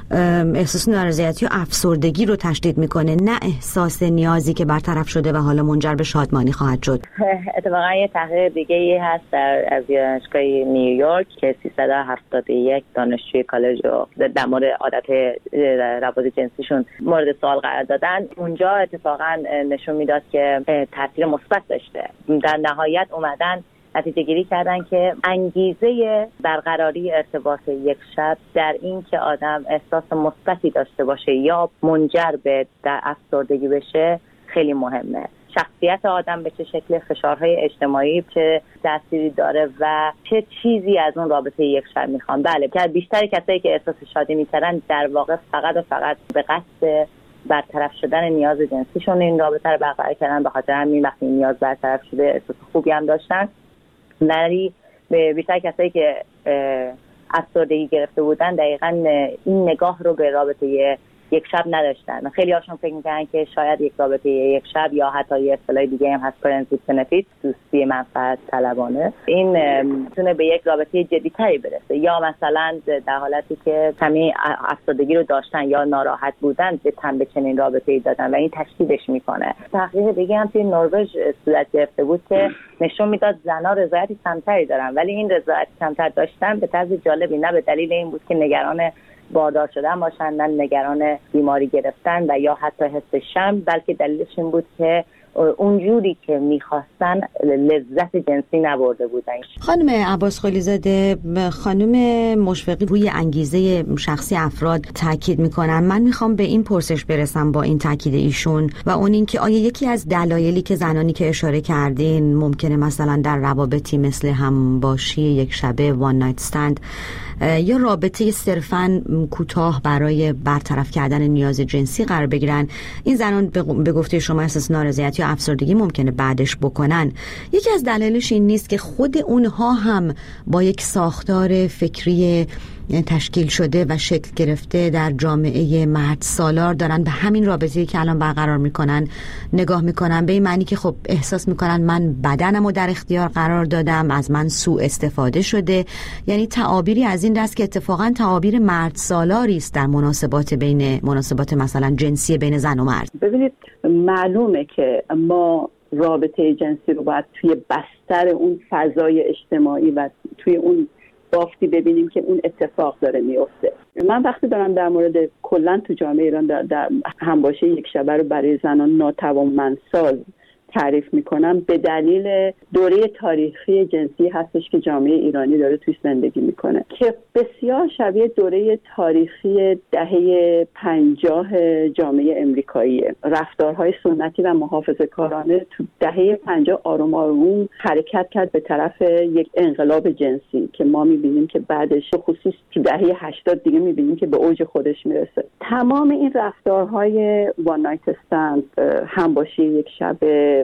احساس نارضایتی و افسردگی رو تشدید میکنه، نه احساس نیازی که برطرف شده و حالا منجر به شادمانی خواهد شد. اتفاقا یه تحقیق دیگه هست در از دانشگاه نیویورک که سیصد و هفتاد و یک دانشجوی کالج رو در مورد عادت روابط جنسیشون مورد سوال قرار دادن. اونجا اتفاقا نشون میداد که تاثیر مثبت داشته. در نهایت اومدن نتیجه گیری کردن که انگیزه برقراری ارتباط یک شب در این که آدم احساس مثبتی داشته باشه یا منجر به در افسردگی بشه خیلی مهمه. شخصیت آدم به چه شکل، فشارهای اجتماعی چه تأثیری داره و چه چیزی از اون رابطه یک شب میخوان. بله که بیشتر کسایی که احساس شادی میکردن در واقع فقط و فقط به قصد برطرف شدن نیاز جنسیشون این رابطه رو برقرار کردن. به خاطر همین وقتی نیاز برطرف شده احساس خوبی هم داشتن. ولی بیشتر کسایی که افسردگی گرفته بودن دقیقاً این نگاه رو به رابطه یک شب نداشتن. خیلی هاشون فکر میکنن که شاید یک رابطه یک شب یا حتی یه اصطلاح دیگه هم هست فرندشیپ بنفیت، دوستی منفعت طلبانه، این میتونه به یک رابطه جدی‌تری برسه. یا مثلا در حالتی که کمی افسردگی رو داشتن یا ناراحت بودن به تن به چنین رابطه‌ای دادن و این تشدیدش میکنه. تحقیق دیگه هم توی نروژ صورت گرفته بود که نشون میداد زن‌ها رضایتی کمتری دارن، ولی این رضایت کمتر داشتن به طرز جالبی نه به دلیل این بود که نگران باردار شدن باشن، نه نگران بیماری گرفتن و یا حتی حس شم، بلکه دلیلش این بود که اونجوری که میخواستن لذت جنسی نبرده بودن. خانم عباس خلیزاده، خانم مشفقی روی انگیزه شخصی افراد تاکید میکنن. من میخوام به این پرسش برسم با این تاکید ایشون و اون این که آیا یکی از دلایلی که زنانی که اشاره کردین ممکنه مثلا در روابطی مثل همباشی یک شبه وان نایت استند یا رابطه صرفاً کوتاه برای برطرف کردن نیاز جنسی قرار بگیرن، این زنان به گفته شما احساس نارضایتی یا افسردگی ممکنه بعدش بکنن. یکی از دلایلش این نیست که خود اونها هم با یک ساختار فکری تشکیل شده و شکل گرفته در جامعه مرد سالار دارن به همین رابطه‌ای که الان برقرار میکنن نگاه میکنن، به این معنی که خب احساس میکنن من بدنمو در اختیار قرار دادم، از من سوء استفاده شده. یعنی تعابیری از این دست که اتفاقا تعابیر مرد سالاری است در مناسبات بین مناسبات مثلا جنسی بین زن و مرد. ببینید معلومه که ما رابطه جنسی رو باید توی بستر اون فضای اجتماعی و توی اون بافتی ببینیم که اون اتفاق داره میفته. من وقتی دارم در مورد کلا تو جامعه ایران در, در همباشه یک شبه رو برای زنان ناتوانمندساز تعریف میکنم، به دلیل دوره تاریخی جنسی هستش که جامعه ایرانی داره توی زندگی میکنه که بسیار شبیه دوره تاریخی دهه پنجاه جامعه امریکاییه. رفتارهای سنتی و محافظه‌کارانه تو دهه پنجاه آروم آروم حرکت کرد به طرف یک انقلاب جنسی که ما میبینیم که بعدش خصوص تو دهه هشتاد دیگه میبینیم که به اوج خودش میرسه. تمام این رفتارهای وان نایت استند، همباشی یک شبه،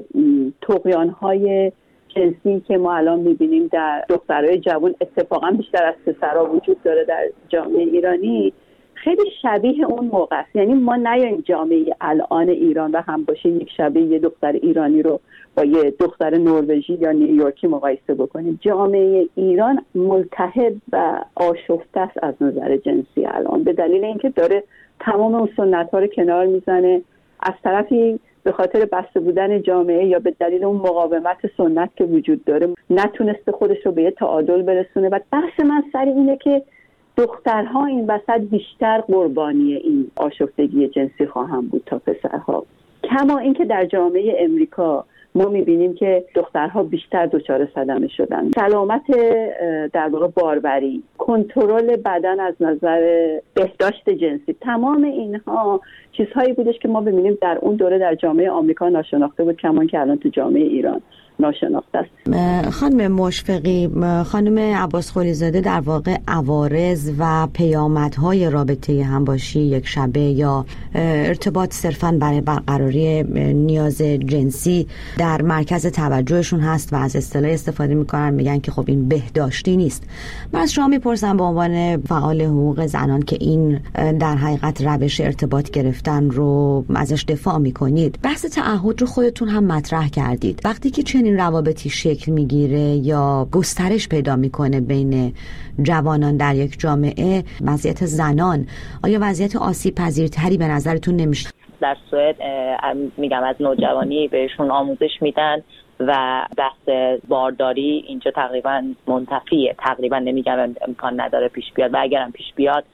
طغیان‌های جنسی که ما الان می‌بینیم در دخترای جوان، اتفاقا بیشتر از پسرها وجود داره در جامعه ایرانی، خیلی شبیه اون موقع است. یعنی ما نیایم جامعه الان ایران و همباشه یک شبه یه دختر ایرانی رو با یه دختر نروژی یا نیویورکی مقایسه بکنیم. جامعه ایران ملتهب و آشفته است از نظر جنسی الان، به دلیل اینکه داره تمام اون سنت‌ها رو کنار میزنه. از طرفی به خاطر بسته بودن جامعه یا به دلیل اون مقاومت سنت که وجود داره نتونسته خودش رو به یه تعادل برسونه. و بحث من سر اینه که دخترها این وسط بیشتر قربانی این آشفتگی جنسی خواهند بود تا پسرها. کما اینکه در جامعه امریکا ما میبینیم که دخترها بیشتر دچار صدمه شدن. سلامت در واقع باروری، کنترل بدن از نظر بهداشت جنسی، تمام اینها چیزهایی بودش که ما ببینیم در اون دوره در جامعه آمریکا ناشناخته بود، کمان که الان تو جامعه ایران ناشناخته است. خانم مشفقی، خانم عباس قلی‌زاده در واقع عوارض و پیامدهای رابطه همباشی یک شبه یا ارتباط صرفاً برای برقراری نیاز جنسی در مرکز توجهشون هست و از اصطلاح استفاده میکنن، میگن که خب این بهداشتی نیست. من از شما میپرسم به عنوان فعال حقوق زنان که این در حقیقت روش ارتباط گرفتن رو ازش دفاع میکنید، بحث تعهد رو خودتون هم مطرح کردید. وقتی که چنین روابطی شکل میگیره یا گسترش پیدا میکنه بین جوانان در یک جامعه، وضعیت زنان آیا وضعیت آسیب پذیرتری به نظرتون نمیشه؟ در سوئد میگم از نوجوانی بهشون آموزش میدن و بحث بارداری اینجا تقریبا منتفیه، تقریبا نمیگم امکان نداره پیش بیاد و اگرم پیش بیاد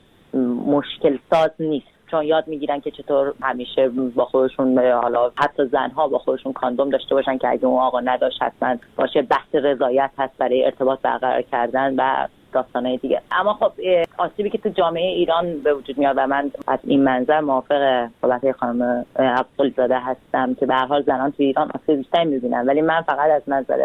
مشکل ساز نیست، چون یاد میگیرن که چطور همیشه با خودشون، حالا حتی زنها با خودشون کاندوم داشته باشن که اگه اون آقا نداشت حتما باشه. بحث رضایت هست برای ارتباط برقرار کردن و داستانهای دیگه. اما خب آسیبی که تو جامعه ایران به وجود میاد و من از این منظر موافق صحبت خانم عباس قلی‌زاده هستم که به هر حال زنان تو ایران آسیب بیشتری میبینن، ولی من فقط از نظر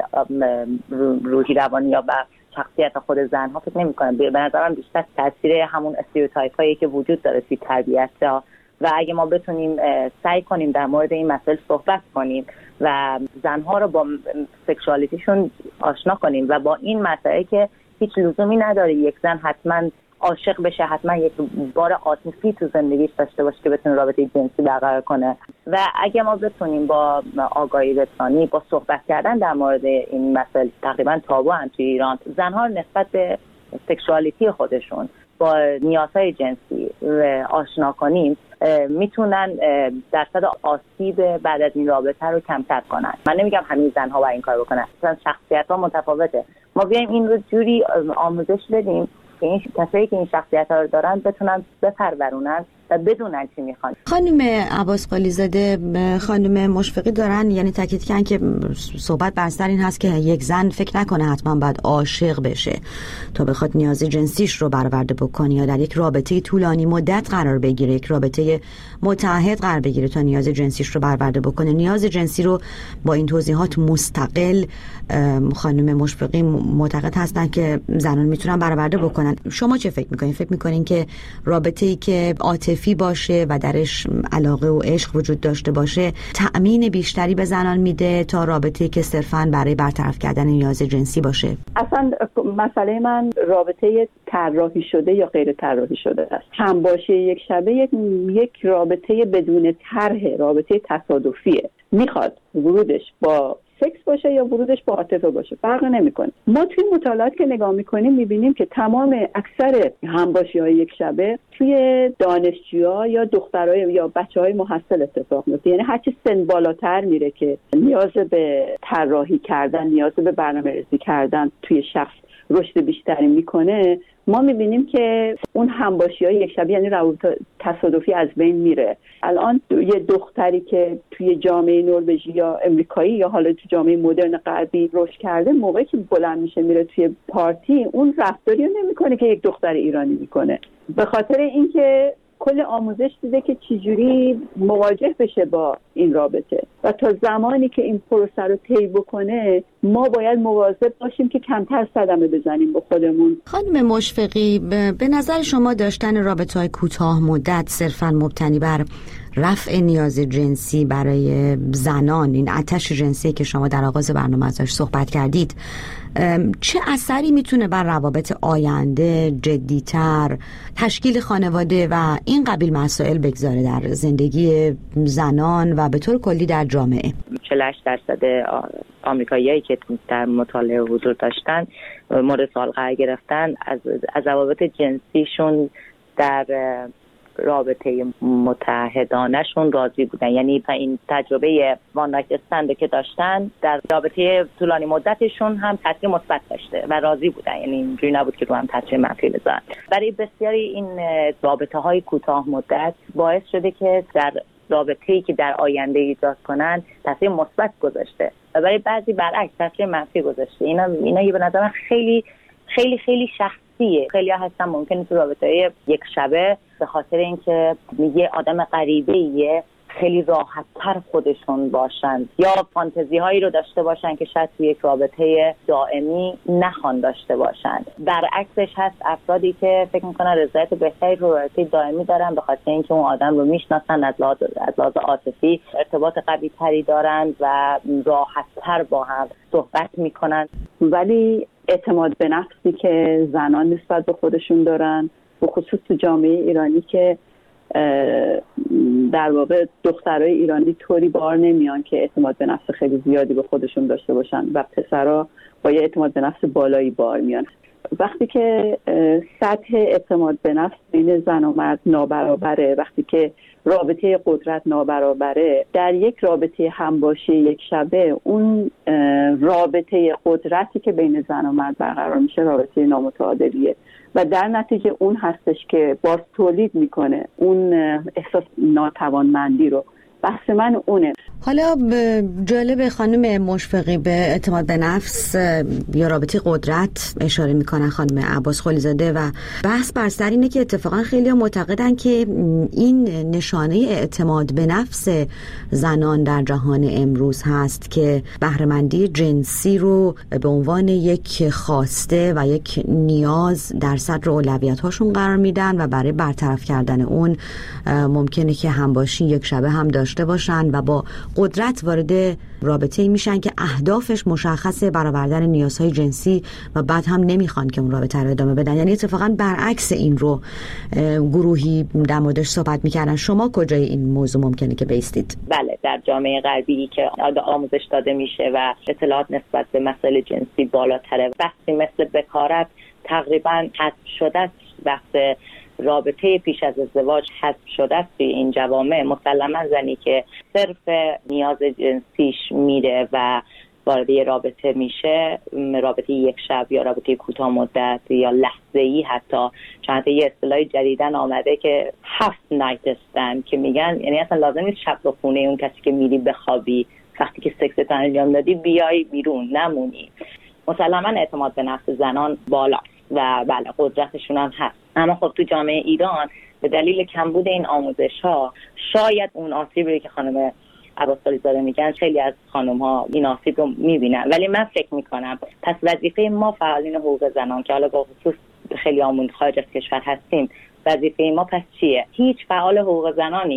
روحی روانی یا با شخصیت خود زنها فکر نمی‌کنم. به نظرم بیشتر تاثیر همون استریوتایپ‌هایی که وجود داره توی تربیت و اگه ما بتونیم سعی کنیم در مورد این مسائل صحبت کنیم و زنها رو با سکشوالیتیشون آشنا کنیم و با این مسائل که هیچ لزومی نداره یک زن حتما عاشق بشه، حتما یک بار عاطفی تو زندگیش داشته باشه که بتونه رابطه جنسی برقرار کنه. و اگه ما بتونیم با آگاهی رسانی، با صحبت کردن در مورد این مسائل، تقریبا تابو هم توی ایران، زنها نسبت به سکشوالیتی خودشون با نیازهای جنسی آشنا کنیم، میتونن درصد آسیب بعد از این رابطه رو کمتر کنن. من نمیگم همین زنها باید این کار بکنن، مثلا شخصیت‌ها متفاوته. ما بیایم این رو جوری آموزش بدیم که این کسایی که این شخصیت‌ها رو دارن بتونن بپرورونن و بدونن چی میخوان. خانم عباس قلی‌زاده، خانم مشفقی دارن یعنی تاکید کردن که صحبت بر سر این هست که یک زن فکر نکنه حتما باید عاشق بشه تا بخواد نیاز جنسیش رو برآورده بکنه یا در یک رابطه طولانی مدت قرار بگیره، یک رابطه متعهد قرار بگیره تا نیاز جنسیش رو برآورده بکنه. نیاز جنسی رو با این توضیحات مستقل خانم مشفقی معتقد هستن که زنان میتونن برآورده بکنن. شما چه فکر میکنین؟ فکر میکنین که رابطه‌ای که عاطفی باشه و درش علاقه و عشق وجود داشته باشه تأمین بیشتری به زنان میده تا رابطه‌ای که صرفاً برای برطرف کردن نیاز جنسی باشه؟ اصلا مسئله من رابطه طراحی شده یا غیر طراحی شده است. همباشی یک شبه یک, یک رابطه بدون طرح، رابطه تصادفیه. میخواد ورودش با سکس باشه یا ورودش با عاطفه باشه، فرق نمیکنه. ما توی مطالعات که نگاه میکنیم میبینیم که تمام اکثر همباشی‌های یک شبه توی دانشجوها یا دخترای یا بچه‌های محصل اتفاق میفته. یعنی هرچی سن بالاتر میره که نیاز به طراحی کردن، نیاز به برنامه‌ریزی کردن توی شخص رشد بیشتری میکنه، ما میبینیم که اون همباشی‌های یک شبه یعنی روابط تصادفی از بین میره. الان یه دختری که توی جامعه نروژی یا امریکایی یا حالا توی جامعه مدرن غربی رشد کرده، موقعی که بلند میشه میره توی پارتی، اون رفتاری رو نمیکنه که یک دختر ایرانی میکنه، به خاطر اینکه کل آموزش دیده که چجوری مواجه بشه با این رابطه و تا زمانی که این پروسه رو طی بکنه ما باید مواظب باشیم که کمتر صدمه بزنیم به خودمون. خانم مشفقی، به نظر شما داشتن رابطه‌های کوتاه مدت صرفاً مبتنی بر رفع نیاز جنسی برای زنان، این آتش جنسی که شما در آغاز برنامه ازش صحبت کردید، چه اثری میتونه بر روابط آینده، جدیتر، تشکیل خانواده و این قبیل مسائل بگذاره در زندگی زنان و به طور کلی در جامعه؟ چهل و هشت درصد آمریکاییایی که در مطالعه حضور داشتن مورد سوال قرار گرفتن از از روابط جنسیشون در رابطه متحدانشون راضی بودن. یعنی این تجربه وان نایت استند که داشتن در رابطه طولانی مدتشون هم تاثیر مثبت داشته و راضی بودن، یعنی اینجوری نبود که رو هم تاثیر منفی بذارن. برای بسیاری این رابطه های کوتاه مدت باعث شده که در رابطه‌ای که در آینده ایجاد کنن تاثیر مثبت گذاشته و برای بعضی برعکس تاثیر منفی گذاشته. اینا اینا یه به نظر من خیلی خیلی خیلی شخصیه. خیلی ها هستن ممکنه تو رابطه یک شبه به خاطر اینکه یه آدم غریبه‌ایه خیلی راحت‌تر خودشون باشن یا فانتزی هایی رو داشته باشن که شاید توی یک رابطه دائمی نخوان داشته باشن. برعکسش هست افرادی که فکر میکنن رضایت بهتری رو رابطه دائمی دارن به خاطر اینکه اون آدم رو میشناسن، از لحاظ از لحاظ عاطفی ارتباط قوی تری دارن و راحت‌تر با هم صحبت میکنن. ولی اعتماد به نفسی که زنان نسبت به خودشون دارن، به خصوص تو جامعه ایرانی که در واقع دخترای ایرانی طوری بار نمیان که اعتماد به نفس خیلی زیادی به خودشون داشته باشن و پسرها با یه اعتماد به نفس بالایی بار میان. وقتی که سطح اعتماد به نفس بین زن و مرد نابرابره، وقتی که رابطه قدرت نابرابره، در یک رابطه همباشی یک شبه اون رابطه قدرتی که بین زن و مرد برقرار میشه رابطه نامتعادلیه و در نتیجه اون هستش که باز تولید میکنه اون احساس ناتوانمندی رو. بحث من اونه. حالا جالب خانم مشفقی به اعتماد به نفس یا رابطه قدرت اشاره میکنن خانم عباس خلیزاده و بحث بر سر اینه که اتفاقا خیلی معتقدن که این نشانه اعتماد به نفس زنان در جهان امروز هست که بهره‌مندی جنسی رو به عنوان یک خواسته و یک نیاز در صدر اولویت هاشون قرار میدن و برای برطرف کردن اون ممکنه که همباشی یک شبه هم داشته باشن و با قدرت وارد رابطه‌ای میشن که اهدافش مشخصه، برآوردن نیازهای جنسی، و بعد هم نمیخوان که اون رابطه رو ادامه بدن. یعنی اتفاقا برعکس این رو گروهی در موردش صحبت میکردن. شما کجای این موضوع ممکنه که بیستید؟ بله، در جامعه غربی که آموزش داده میشه و اطلاعات نسبت به مسائل جنسی بالاتره، بحثی مثل بکارت تقریبا حذف شده است. بحث رابطه پیش از ازدواج حذف شده است توی این جوامع. مسلما زنی که صرف نیاز جنسیش میره و وارد رابطه میشه، رابطه یک شب یا رابطه کوتاه مدت یا لحظه‌ای، حتی چند تا یه اصطلاح جدیدن آمده که هاف نایت استند که میگن یعنی اصلا لازم نیست شب رو خونه اون کسی که میری بخوابی، وقتی که سکس انجام دادی بیای بیرون نمونی. مسلما اعتماد به نفس زنان بالا و بله قدرتشون هم هست، اما خب تو جامعه ایران به دلیل کمبود این آموزش ها شاید اون آسیبی که خانم عباس خلیزاده میگن خیلی از خانم ها این آسیب رو میبینن. ولی من فکر میکنم پس وظیفه ما فعالین حقوق زنان که حالا با خصوص خیلی آمون خارج از کشور هستیم، وظیفه ما پس چیه؟ هیچ فعال حقوق زنانی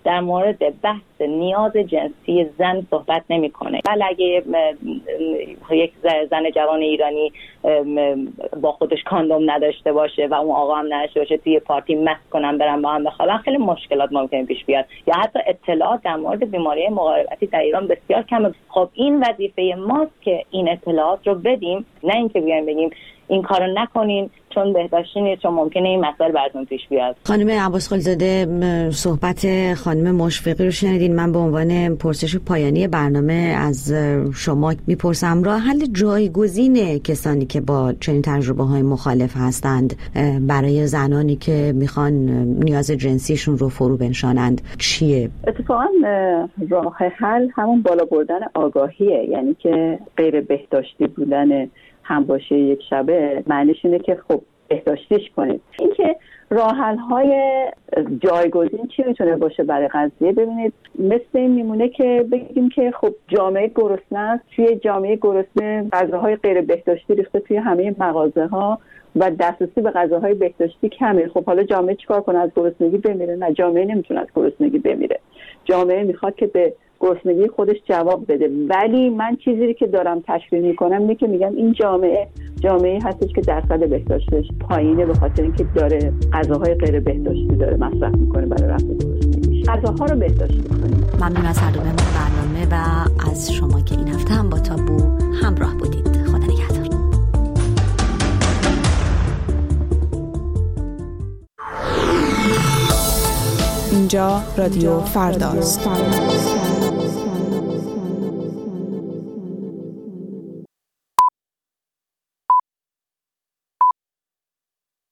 در مورد بحث نیاز جنسی زن صحبت نمیکنه. ولی اگه یک زن جوان ایرانی با خودش کاندوم نداشته باشه و اون آقا هم نداشته باشه، توی پارتی مست کنن برن با هم بخوابن، خیلی مشکلات ممکنه پیش بیاد. یا حتی اطلاعات در مورد بیماری مقاربتی در ایران بسیار کمه. خب این وظیفه ماست که این اطلاعات رو بدیم، نه اینکه بیایم بگیم این کارو نکنین چون بهداشتی نیست، چون ممکنه این مسائل براتون پیش بیاد. خانم عباس خلیزاده، صحبت خانم مشفقی رو شنیدین. من به عنوان پرسش پایانی برنامه از شما میپرسم راه حل جایگزین کسانی که با چنین تجربه های مخالف هستند برای زنانی که میخوان نیاز جنسیشون رو فرو بنشانند چیه؟ اتفاقا راه حل همون بالا بردن آگاهیه، یعنی که غیر بهداشتی بودن همباشی یک شبه معنیش اینه که خب بهداشتیش کنید. اینکه راه حل های جایگزین چی میتونه باشه برای قضیه؟ ببینید مثل این میمونه که بگیم که خب جامعه گرسنه است، توی جامعه گرسنه غذاهای غیر بهداشتی ریخته توی همه مغازه ها و دسترسی به غذاهای بهداشتی کمه. خب حالا جامعه چیکار کنه؟ از گرسنگی بمیره؟ نه، جامعه نمیتونه از گرسنگی بمیره. جامعه میخواد که به گرسنگی خودش جواب بده. ولی من چیزی که دارم تشریح میکنم اینه که میگم این جامعه جامعه هستش که درصد بهداشتش پایینه، به خاطر اینکه داره غذاهای غیر بهداشتی داره مصرف میکنه برای رفع گرسنگی. غذاها رو بهداشتی کنید. ممنون از هر دو مهمان برنامه و از شما که این هفته هم با تابو همراه بودید. خدا نگهدار. اینجا رادیو فرداست.